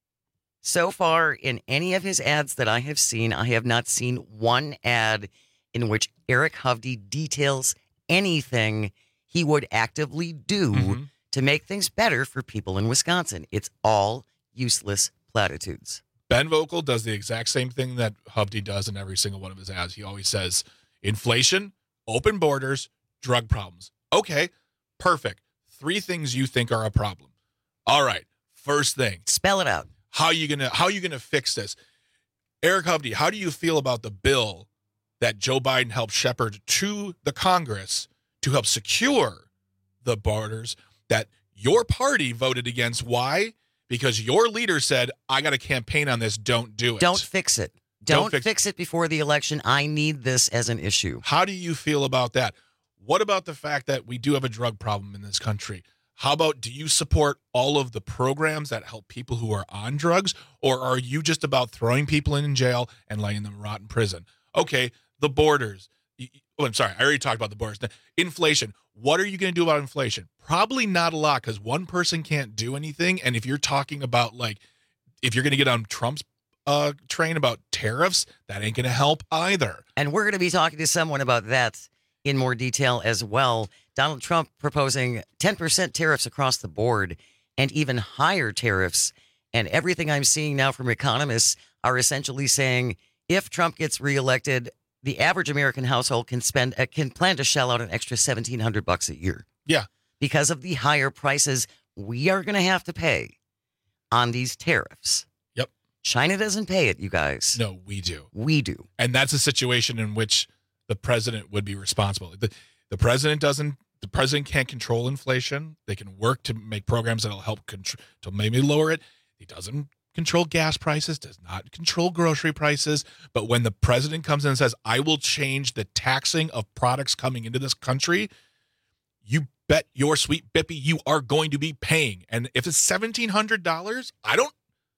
so far in any of his ads that I have seen, I have not seen one ad in which Eric Hovde details anything he would actively do mm-hmm. to make things better for people in Wisconsin. It's all useless platitudes. Ben Vogel does the exact same thing that Hovde does in every single one of his ads. He always says, inflation, open borders, drug problems. Okay, perfect. Three things you think are a problem. All right, first thing. Spell it out. How you gonna how you gonna fix this? Eric Hovde, how do you feel about the bill that Joe Biden helped shepherd to the Congress to help secure the borders that your party voted against? Why? Because your leader said, I got to campaign on this. Don't do it. Don't fix it. Don't, Don't fix, fix it before the election. I need this as an issue. How do you feel about that? What about the fact that we do have a drug problem in this country? How about, do you support all of the programs that help people who are on drugs, or are you just about throwing people in jail and letting them rot in prison? Okay, the borders. Oh, I'm sorry. I already talked about the borders. Inflation. What are you going to do about inflation? Probably not a lot, because one person can't do anything. And if you're talking about, like, if you're going to get on Trump's uh, train about tariffs, that ain't going to help either. And we're going to be talking to someone about that in more detail as well. Donald Trump proposing ten percent tariffs across the board and even higher tariffs. And everything I'm seeing now from economists are essentially saying if Trump gets reelected, the average American household can spend uh, can plan to shell out an extra seventeen hundred bucks a year. Yeah. Because of the higher prices we are going to have to pay on these tariffs. Yep. China doesn't pay it, you guys. No, we do. We do. And that's a situation in which the president would be responsible. The, the president doesn't, the president can't control inflation. They can work to make programs that'll help control, to maybe lower it. He doesn't control gas prices, does not control grocery prices. But when the president comes in and says, I will change the taxing of products coming into this country, you bet your sweet Bippy you are going to be paying. And if it's seventeen hundred dollars, I don't,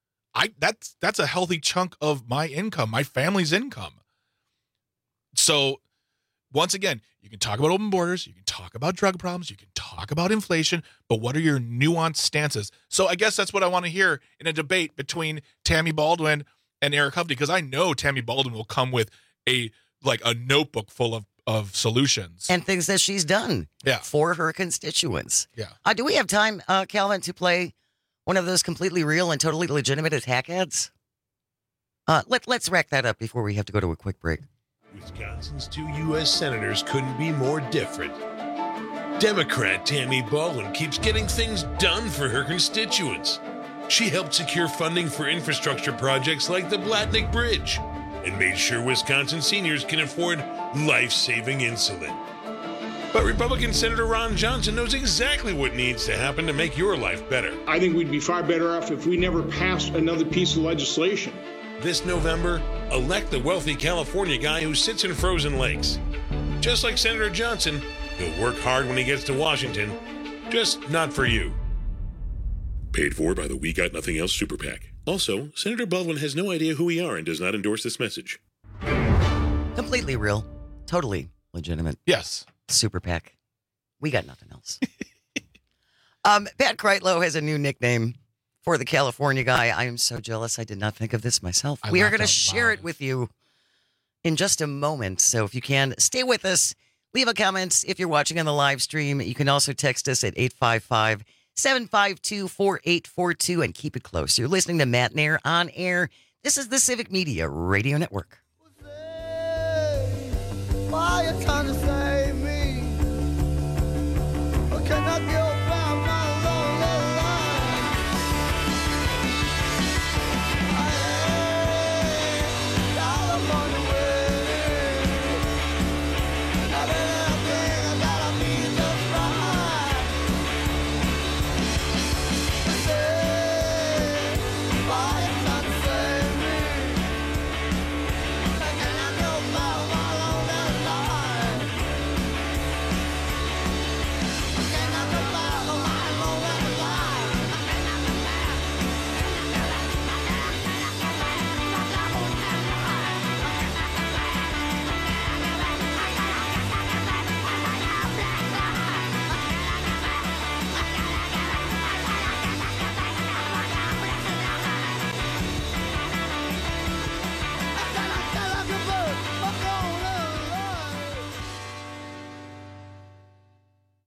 I that's that's a healthy chunk of my income, my family's income. So once again, you can talk about open borders, you can talk about drug problems, you can talk about inflation, but what are your nuanced stances? So I guess that's what I want to hear in a debate between Tammy Baldwin and Eric Hovde, because I know Tammy Baldwin will come with a like a notebook full of, of solutions. And things that she's done yeah. for her constituents. Yeah. Uh, do we have time, uh, Calvin, to play one of those completely real and totally legitimate attack ads? Uh, let, let's rack that up before we have to go to a quick break. Wisconsin's two U S senators couldn't be more different. Democrat Tammy Baldwin keeps getting things done for her constituents. She helped secure funding for infrastructure projects like the Blatnick Bridge and made sure Wisconsin seniors can afford life-saving insulin. But Republican Senator Ron Johnson knows exactly what needs to happen to make your life better. I think we'd be far better off if we never passed another piece of legislation. This November, elect the wealthy California guy who sits in frozen lakes. Just like Senator Johnson, he'll work hard when he gets to Washington, just not for you. Paid for by the We Got Nothing Else Super PAC. Also, Senator Baldwin has no idea who we are and does not endorse this message. Completely real. Totally legitimate. Yes. Super PAC. We got nothing else. um, Pat Kreitlow has a new nickname for the California guy. I am so jealous. I did not think of this myself. I we are going to laughed out share loud. it with you in just a moment. So if you can, stay with us. Leave a comment if you're watching on the live stream. You can also text us at eight five five, seven five two, four eight four two and keep it close. You're listening to Matt Nair on air. This is the Civic Media Radio Network. Why you trying to save me? Or can I go around my lonely life? Hey, all I'm on the way. Now that I think that I'll be just right. Say, why you trying to save me? Can I go around my lonely life?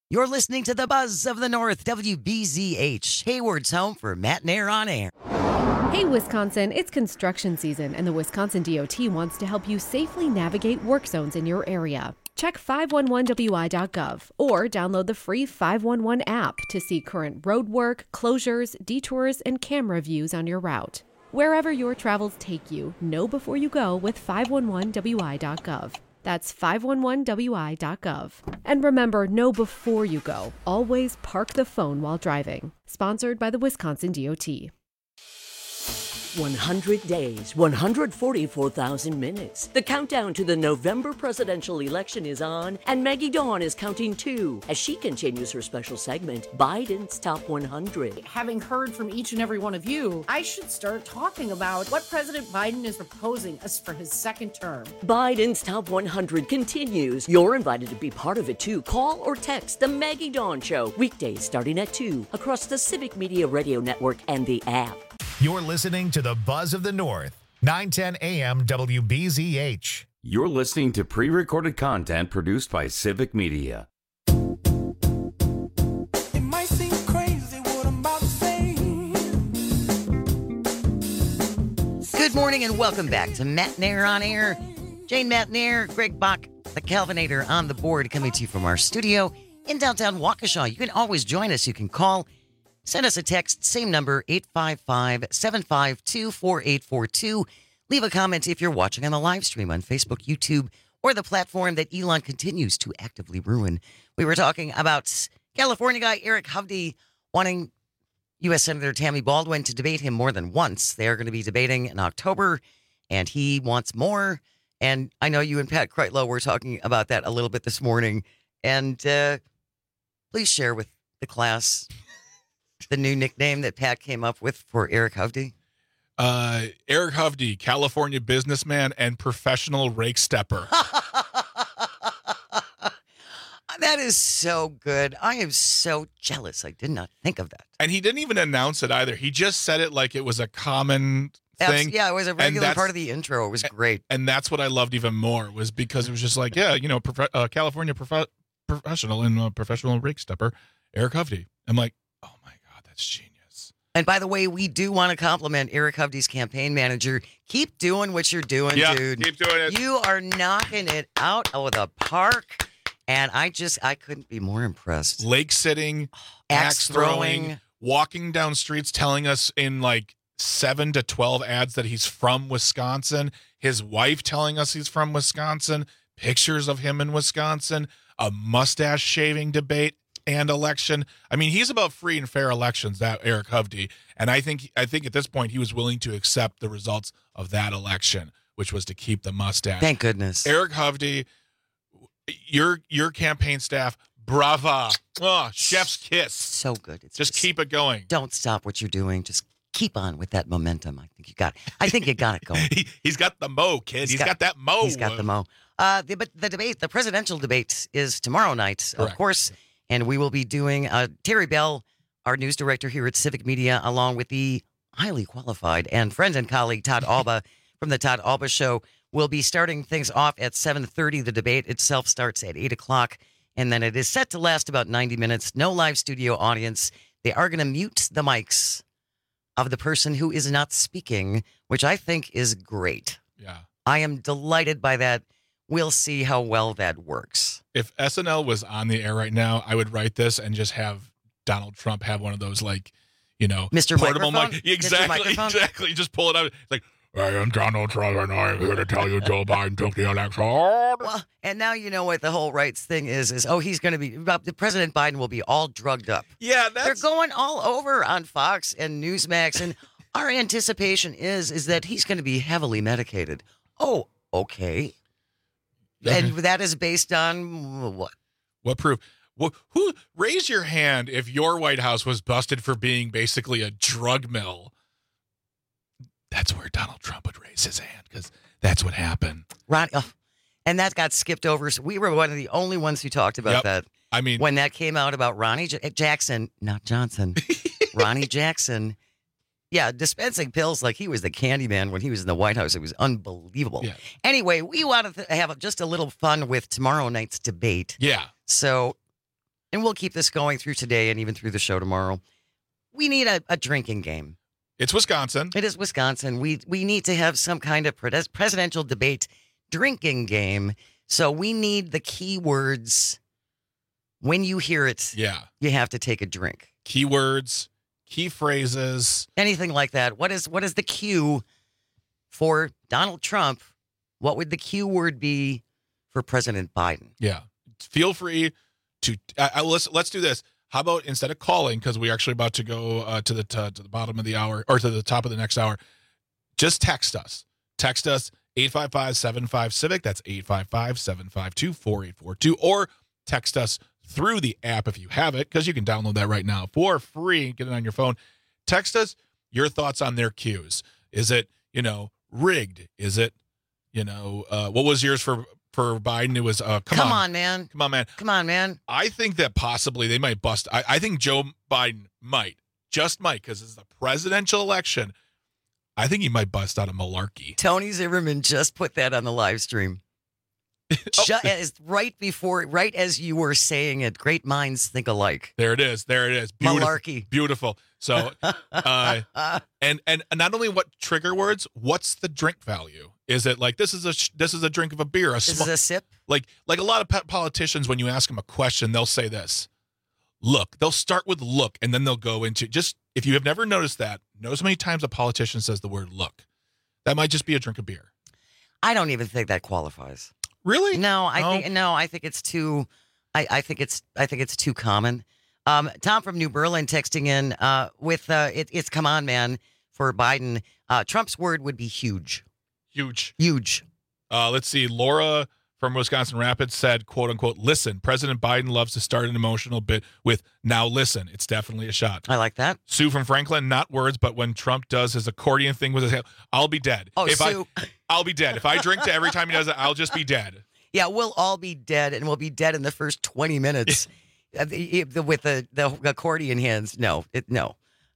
You're listening to the Buzz of the North, W B Z H, Hayward's home for Matt Nair on air. Hey, Wisconsin, it's construction season, and the Wisconsin D O T wants to help you safely navigate work zones in your area. Check five one one W I dot gov or download the free five one one app to see current road work, closures, detours, and camera views on your route. Wherever your travels take you, know before you go with five one one W I dot gov. That's five one one W I dot gov. And remember, know before you go. Always park the phone while driving. Sponsored by the Wisconsin D O T. one hundred days, one hundred forty-four thousand minutes. The countdown to the November presidential election is on, and Maggie Dawn is counting too as she continues her special segment, Biden's Top one hundred. Having heard from each and every one of you, I should start talking about what President Biden is proposing us for his second term. Biden's Top one hundred continues. You're invited to be part of it too. Call or text the Maggie Dawn Show, weekdays starting at two, across the Civic Media Radio Network and the app. You're listening to the Buzz of the North, nine ten A M W B Z H. You're listening to pre-recorded content produced by Civic Media. It might seem crazy what I'm about to say. Good morning and welcome back to Matt Nair on air. Jane Matt Nair, Greg Bach, the Calvinator on the board, coming to you from our studio in downtown Waukesha. You can always join us. You can call. Send us a text, same number, eight five five, seven five two, four eight four two. Leave a comment if you're watching on the live stream on Facebook, YouTube, or the platform that Elon continues to actively ruin. We were talking about California guy Eric Hovde wanting U S Senator Tammy Baldwin to debate him more than once. They are going to be debating in October, and he wants more. And I know you and Pat Kreitlow were talking about that a little bit this morning. And uh, please share with the class the new nickname that Pat came up with for Eric Hovde. Uh, Eric Hovde, California businessman and professional rake stepper. That is so good. I am so jealous. I did not think of that. And he didn't even announce it either. He just said it like it was a common thing. Yeah, it was a regular part of the intro. It was great. And that's what I loved even more, was because it was just like, yeah, you know, prof- uh, California prof- professional and uh, professional rake stepper, Eric Hovde. I'm like, genius. And by the way, we do want to compliment Eric Hovde's campaign manager. Keep doing what you're doing, yeah, dude. Keep doing it. You are knocking it out of the park. And I just, I couldn't be more impressed. Lake sitting, axe, axe throwing, throwing, walking down streets, telling us in like seven to twelve ads that he's from Wisconsin. His wife telling us he's from Wisconsin. Pictures of him in Wisconsin. A mustache shaving debate and election. I mean, he's about free and fair elections, that Eric Hovde. And I think I think at this point he was willing to accept the results of that election, which was to keep the mustache. Thank goodness. Eric Hovde, your your campaign staff, brava. Oh, chef's kiss. So good. It's just, just keep it going. Don't stop what you're doing. Just keep on with that momentum. I think you got it. I think you got it going. he, he's got the mo, kid. He's he's got, got that mo. He's got the mo. Uh, the, but the debate, the presidential debate is tomorrow night, Correct. Of course. And we will be doing uh, Terry Bell, our news director here at Civic Media, along with the highly qualified and friend and colleague Todd Alba from the Todd Alba Show. We'll be starting things off at seven thirty. The debate itself starts at eight o'clock, and then it is set to last about ninety minutes. No live studio audience. They are going to mute the mics of the person who is not speaking, which I think is great. Yeah. I am delighted by that. We'll see how well that works. If S N L was on the air right now, I would write this and just have Donald Trump have one of those, like, you know, Mister portable Microphone? mic. Exactly, Mister Microphone? exactly. Just pull it out. It's like, I am Donald Trump, and I am here to tell you Joe Biden took the election. Well, and now you know what the whole rights thing is, is, oh, he's going to be, President Biden will be all drugged up. Yeah, that's... They're going all over on Fox and Newsmax, and our anticipation is, is that he's going to be heavily medicated. Oh, okay. And that is based on what? What proof? Well, who raise your hand if your White House was busted for being basically a drug mill? That's where Donald Trump would raise his hand, because that's what happened. Ronnie, oh, and that got skipped over. So we were one of the only ones who talked about Yep. that. I mean, when that came out about Ronnie J- Jackson, not Johnson, Ronnie Jackson. Yeah, dispensing pills like he was the candy man when he was in the White House. It was unbelievable. Yeah. Anyway, we wanted to have just a little fun with tomorrow night's debate. Yeah. So and we'll keep this going through today and even through the show tomorrow. We need a, a drinking game. It's Wisconsin. It is Wisconsin. We we need to have some kind of pres- presidential debate drinking game. So we need the keywords. When you hear it, Yeah. you have to take a drink. Keywords, key phrases. Anything like that. What is what is the cue for Donald Trump? What would the cue word be for President Biden? Yeah. Feel free to uh, uh, let's let's do this. How about instead of calling, because we're actually about to go uh, to the to, to the bottom of the hour or to the top of the next hour, just text us. Text us eight five five, seven five Civic. That's eight five five, seven five two, four eight four two. Or text us through the app if you have it, because you can download that right now for free. Get it on your phone. Text us your thoughts on their cues. Is it, you know, rigged? Is it, you know, uh, what was yours for for Biden? It was, uh, come, Come on. on, man. Come on, man. Come on, man. I think that possibly they might bust. I, I think Joe Biden might, just might, because it's the presidential election. I think he might bust out a malarkey. Tony Zimmerman just put that on the live stream. Just as right before, right as you were saying it, great minds think alike. There it is. There it is. Beautiful. Malarkey. Beautiful. So, uh, and and not only what trigger words, what's the drink value? Is it like this is a sh- this is a drink of a beer? A This small, is a sip. Like like a lot of pe- politicians, when you ask them a question, they'll say this. Look, they'll start with look, and then they'll go into just. If you have never noticed that, notice how many times a politician says the word look. That might just be a drink of beer. I don't even think that qualifies. Really? No, I No? think no. I think it's too. I, I think it's. I think it's too common. Um, Tom from New Berlin texting in uh, with uh, it, it's come on, man, for Biden. Uh, Trump's word would be huge. Huge. Huge. Uh, let's see. Laura from Wisconsin Rapids said, quote unquote, listen, President Biden loves to start an emotional bit with now listen. It's definitely a shot. I like that. Sue from Franklin, not words, but when Trump does his accordion thing with his hand, I'll be dead. Oh, if Sue. I, I'll be dead. If I drink to every time he does it, I'll just be dead. Yeah, we'll all be dead, and we'll be dead in the first twenty minutes uh, the- the- with the, the accordion hands. No, it, no.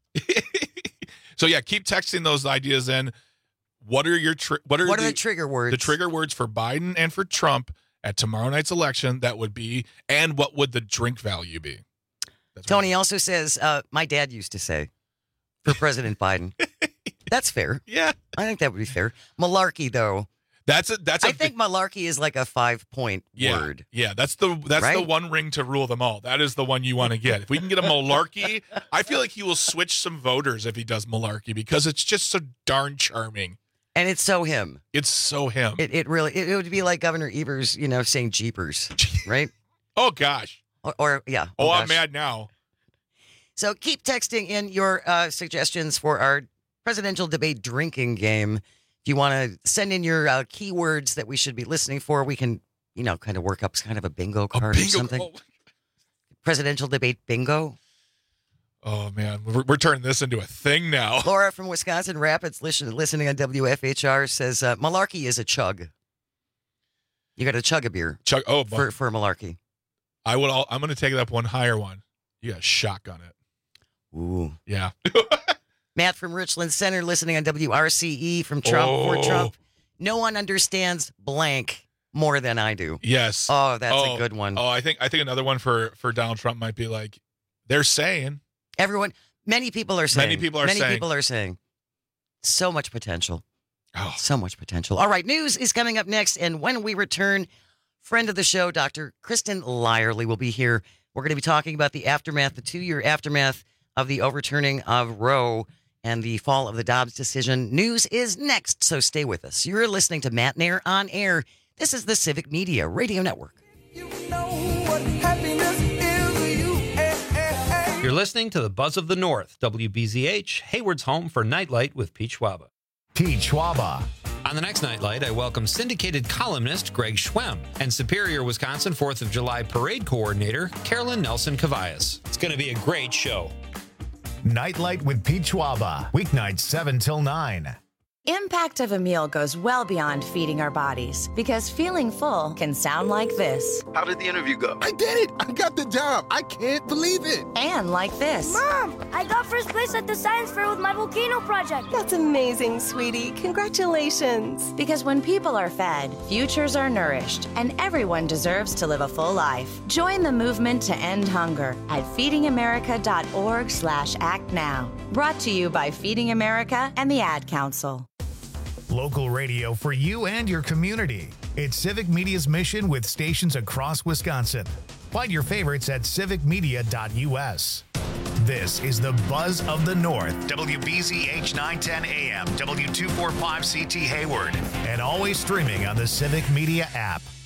So yeah, keep texting those ideas in. What are your tri- what are What the, are the trigger words? The trigger words for Biden and for Trump at tomorrow night's election, that would be, and what would the drink value be? That's Tony also says, uh, my dad used to say for President Biden. That's fair. Yeah. I think that would be fair. Malarkey, though. That's a that's a I think malarkey is like a five point yeah, word. Yeah, that's the that's the Right? one ring to rule them all. That is the one you want to get. If we can get a malarkey, I feel like he will switch some voters if he does malarkey, because it's just so darn charming. And it's so him. It's so him. It, it really, it, it would be like Governor Evers, you know, saying jeepers, right? Oh, gosh. Or, or yeah. Oh, I'm gosh. mad now. So keep texting in your uh, suggestions for our presidential debate drinking game. If you want to send in your uh, keywords that we should be listening for, we can, you know, kind of work up kind of a bingo card or bingo- something. oh. Presidential debate bingo. Oh, man. We're, we're turning this into a thing now. Laura from Wisconsin Rapids, listen, listening on W F H R, says uh, malarkey is a chug. You got to chug a beer. Chug. Oh, for for malarkey. I would. All, I'm going to take it up one higher one. You got to shotgun it. Ooh. Yeah. Matt from Richland Center, listening on W R C E from Trump for Oh. Trump. No one understands blank more than I do. Yes. Oh, that's Oh, a good one. Oh, I think I think another one for for Donald Trump might be like, they're saying. Everyone, many people are saying. Many people are many saying. people are saying. So much potential. Oh. So much potential. All right, news is coming up next, and when we return, friend of the show, Doctor Kristen Lyerly, will be here. We're going to be talking about the aftermath, the two-year aftermath of the overturning of Roe and the fall of the Dobbs decision. News is next, so stay with us. You're listening to Matt Nair on Air. This is the Civic Media Radio Network. You're listening to the Buzz of the North, W B Z H, Hayward's home for Nightlight with Pete Schwaba. Pete Schwaba. On the next Nightlight, I welcome syndicated columnist Greg Schwem and Superior, Wisconsin fourth of July Parade Coordinator Carolyn Nelson Cavallas. It's going to be a great show. Nightlight with Pete Schwaba. Weeknights seven till nine. Impact of a meal goes well beyond feeding our bodies, because feeling full can sound like this. How did the interview go? I did it! I got the job! I can't believe it! And like this. Mom, I got first place at the science fair with my volcano project. That's amazing, sweetie. Congratulations. Because when people are fed, futures are nourished, and everyone deserves to live a full life. Join the movement to end hunger at feedingamerica.org slash act now. Brought to you by Feeding America and the Ad Council. Local radio for you and your community. It's Civic Media's mission with stations across Wisconsin. Find your favorites at civic media dot u s. This is the Buzz of the North. W B Z H nine ten A M, W two forty-five C T Hayward, and always streaming on the Civic Media app.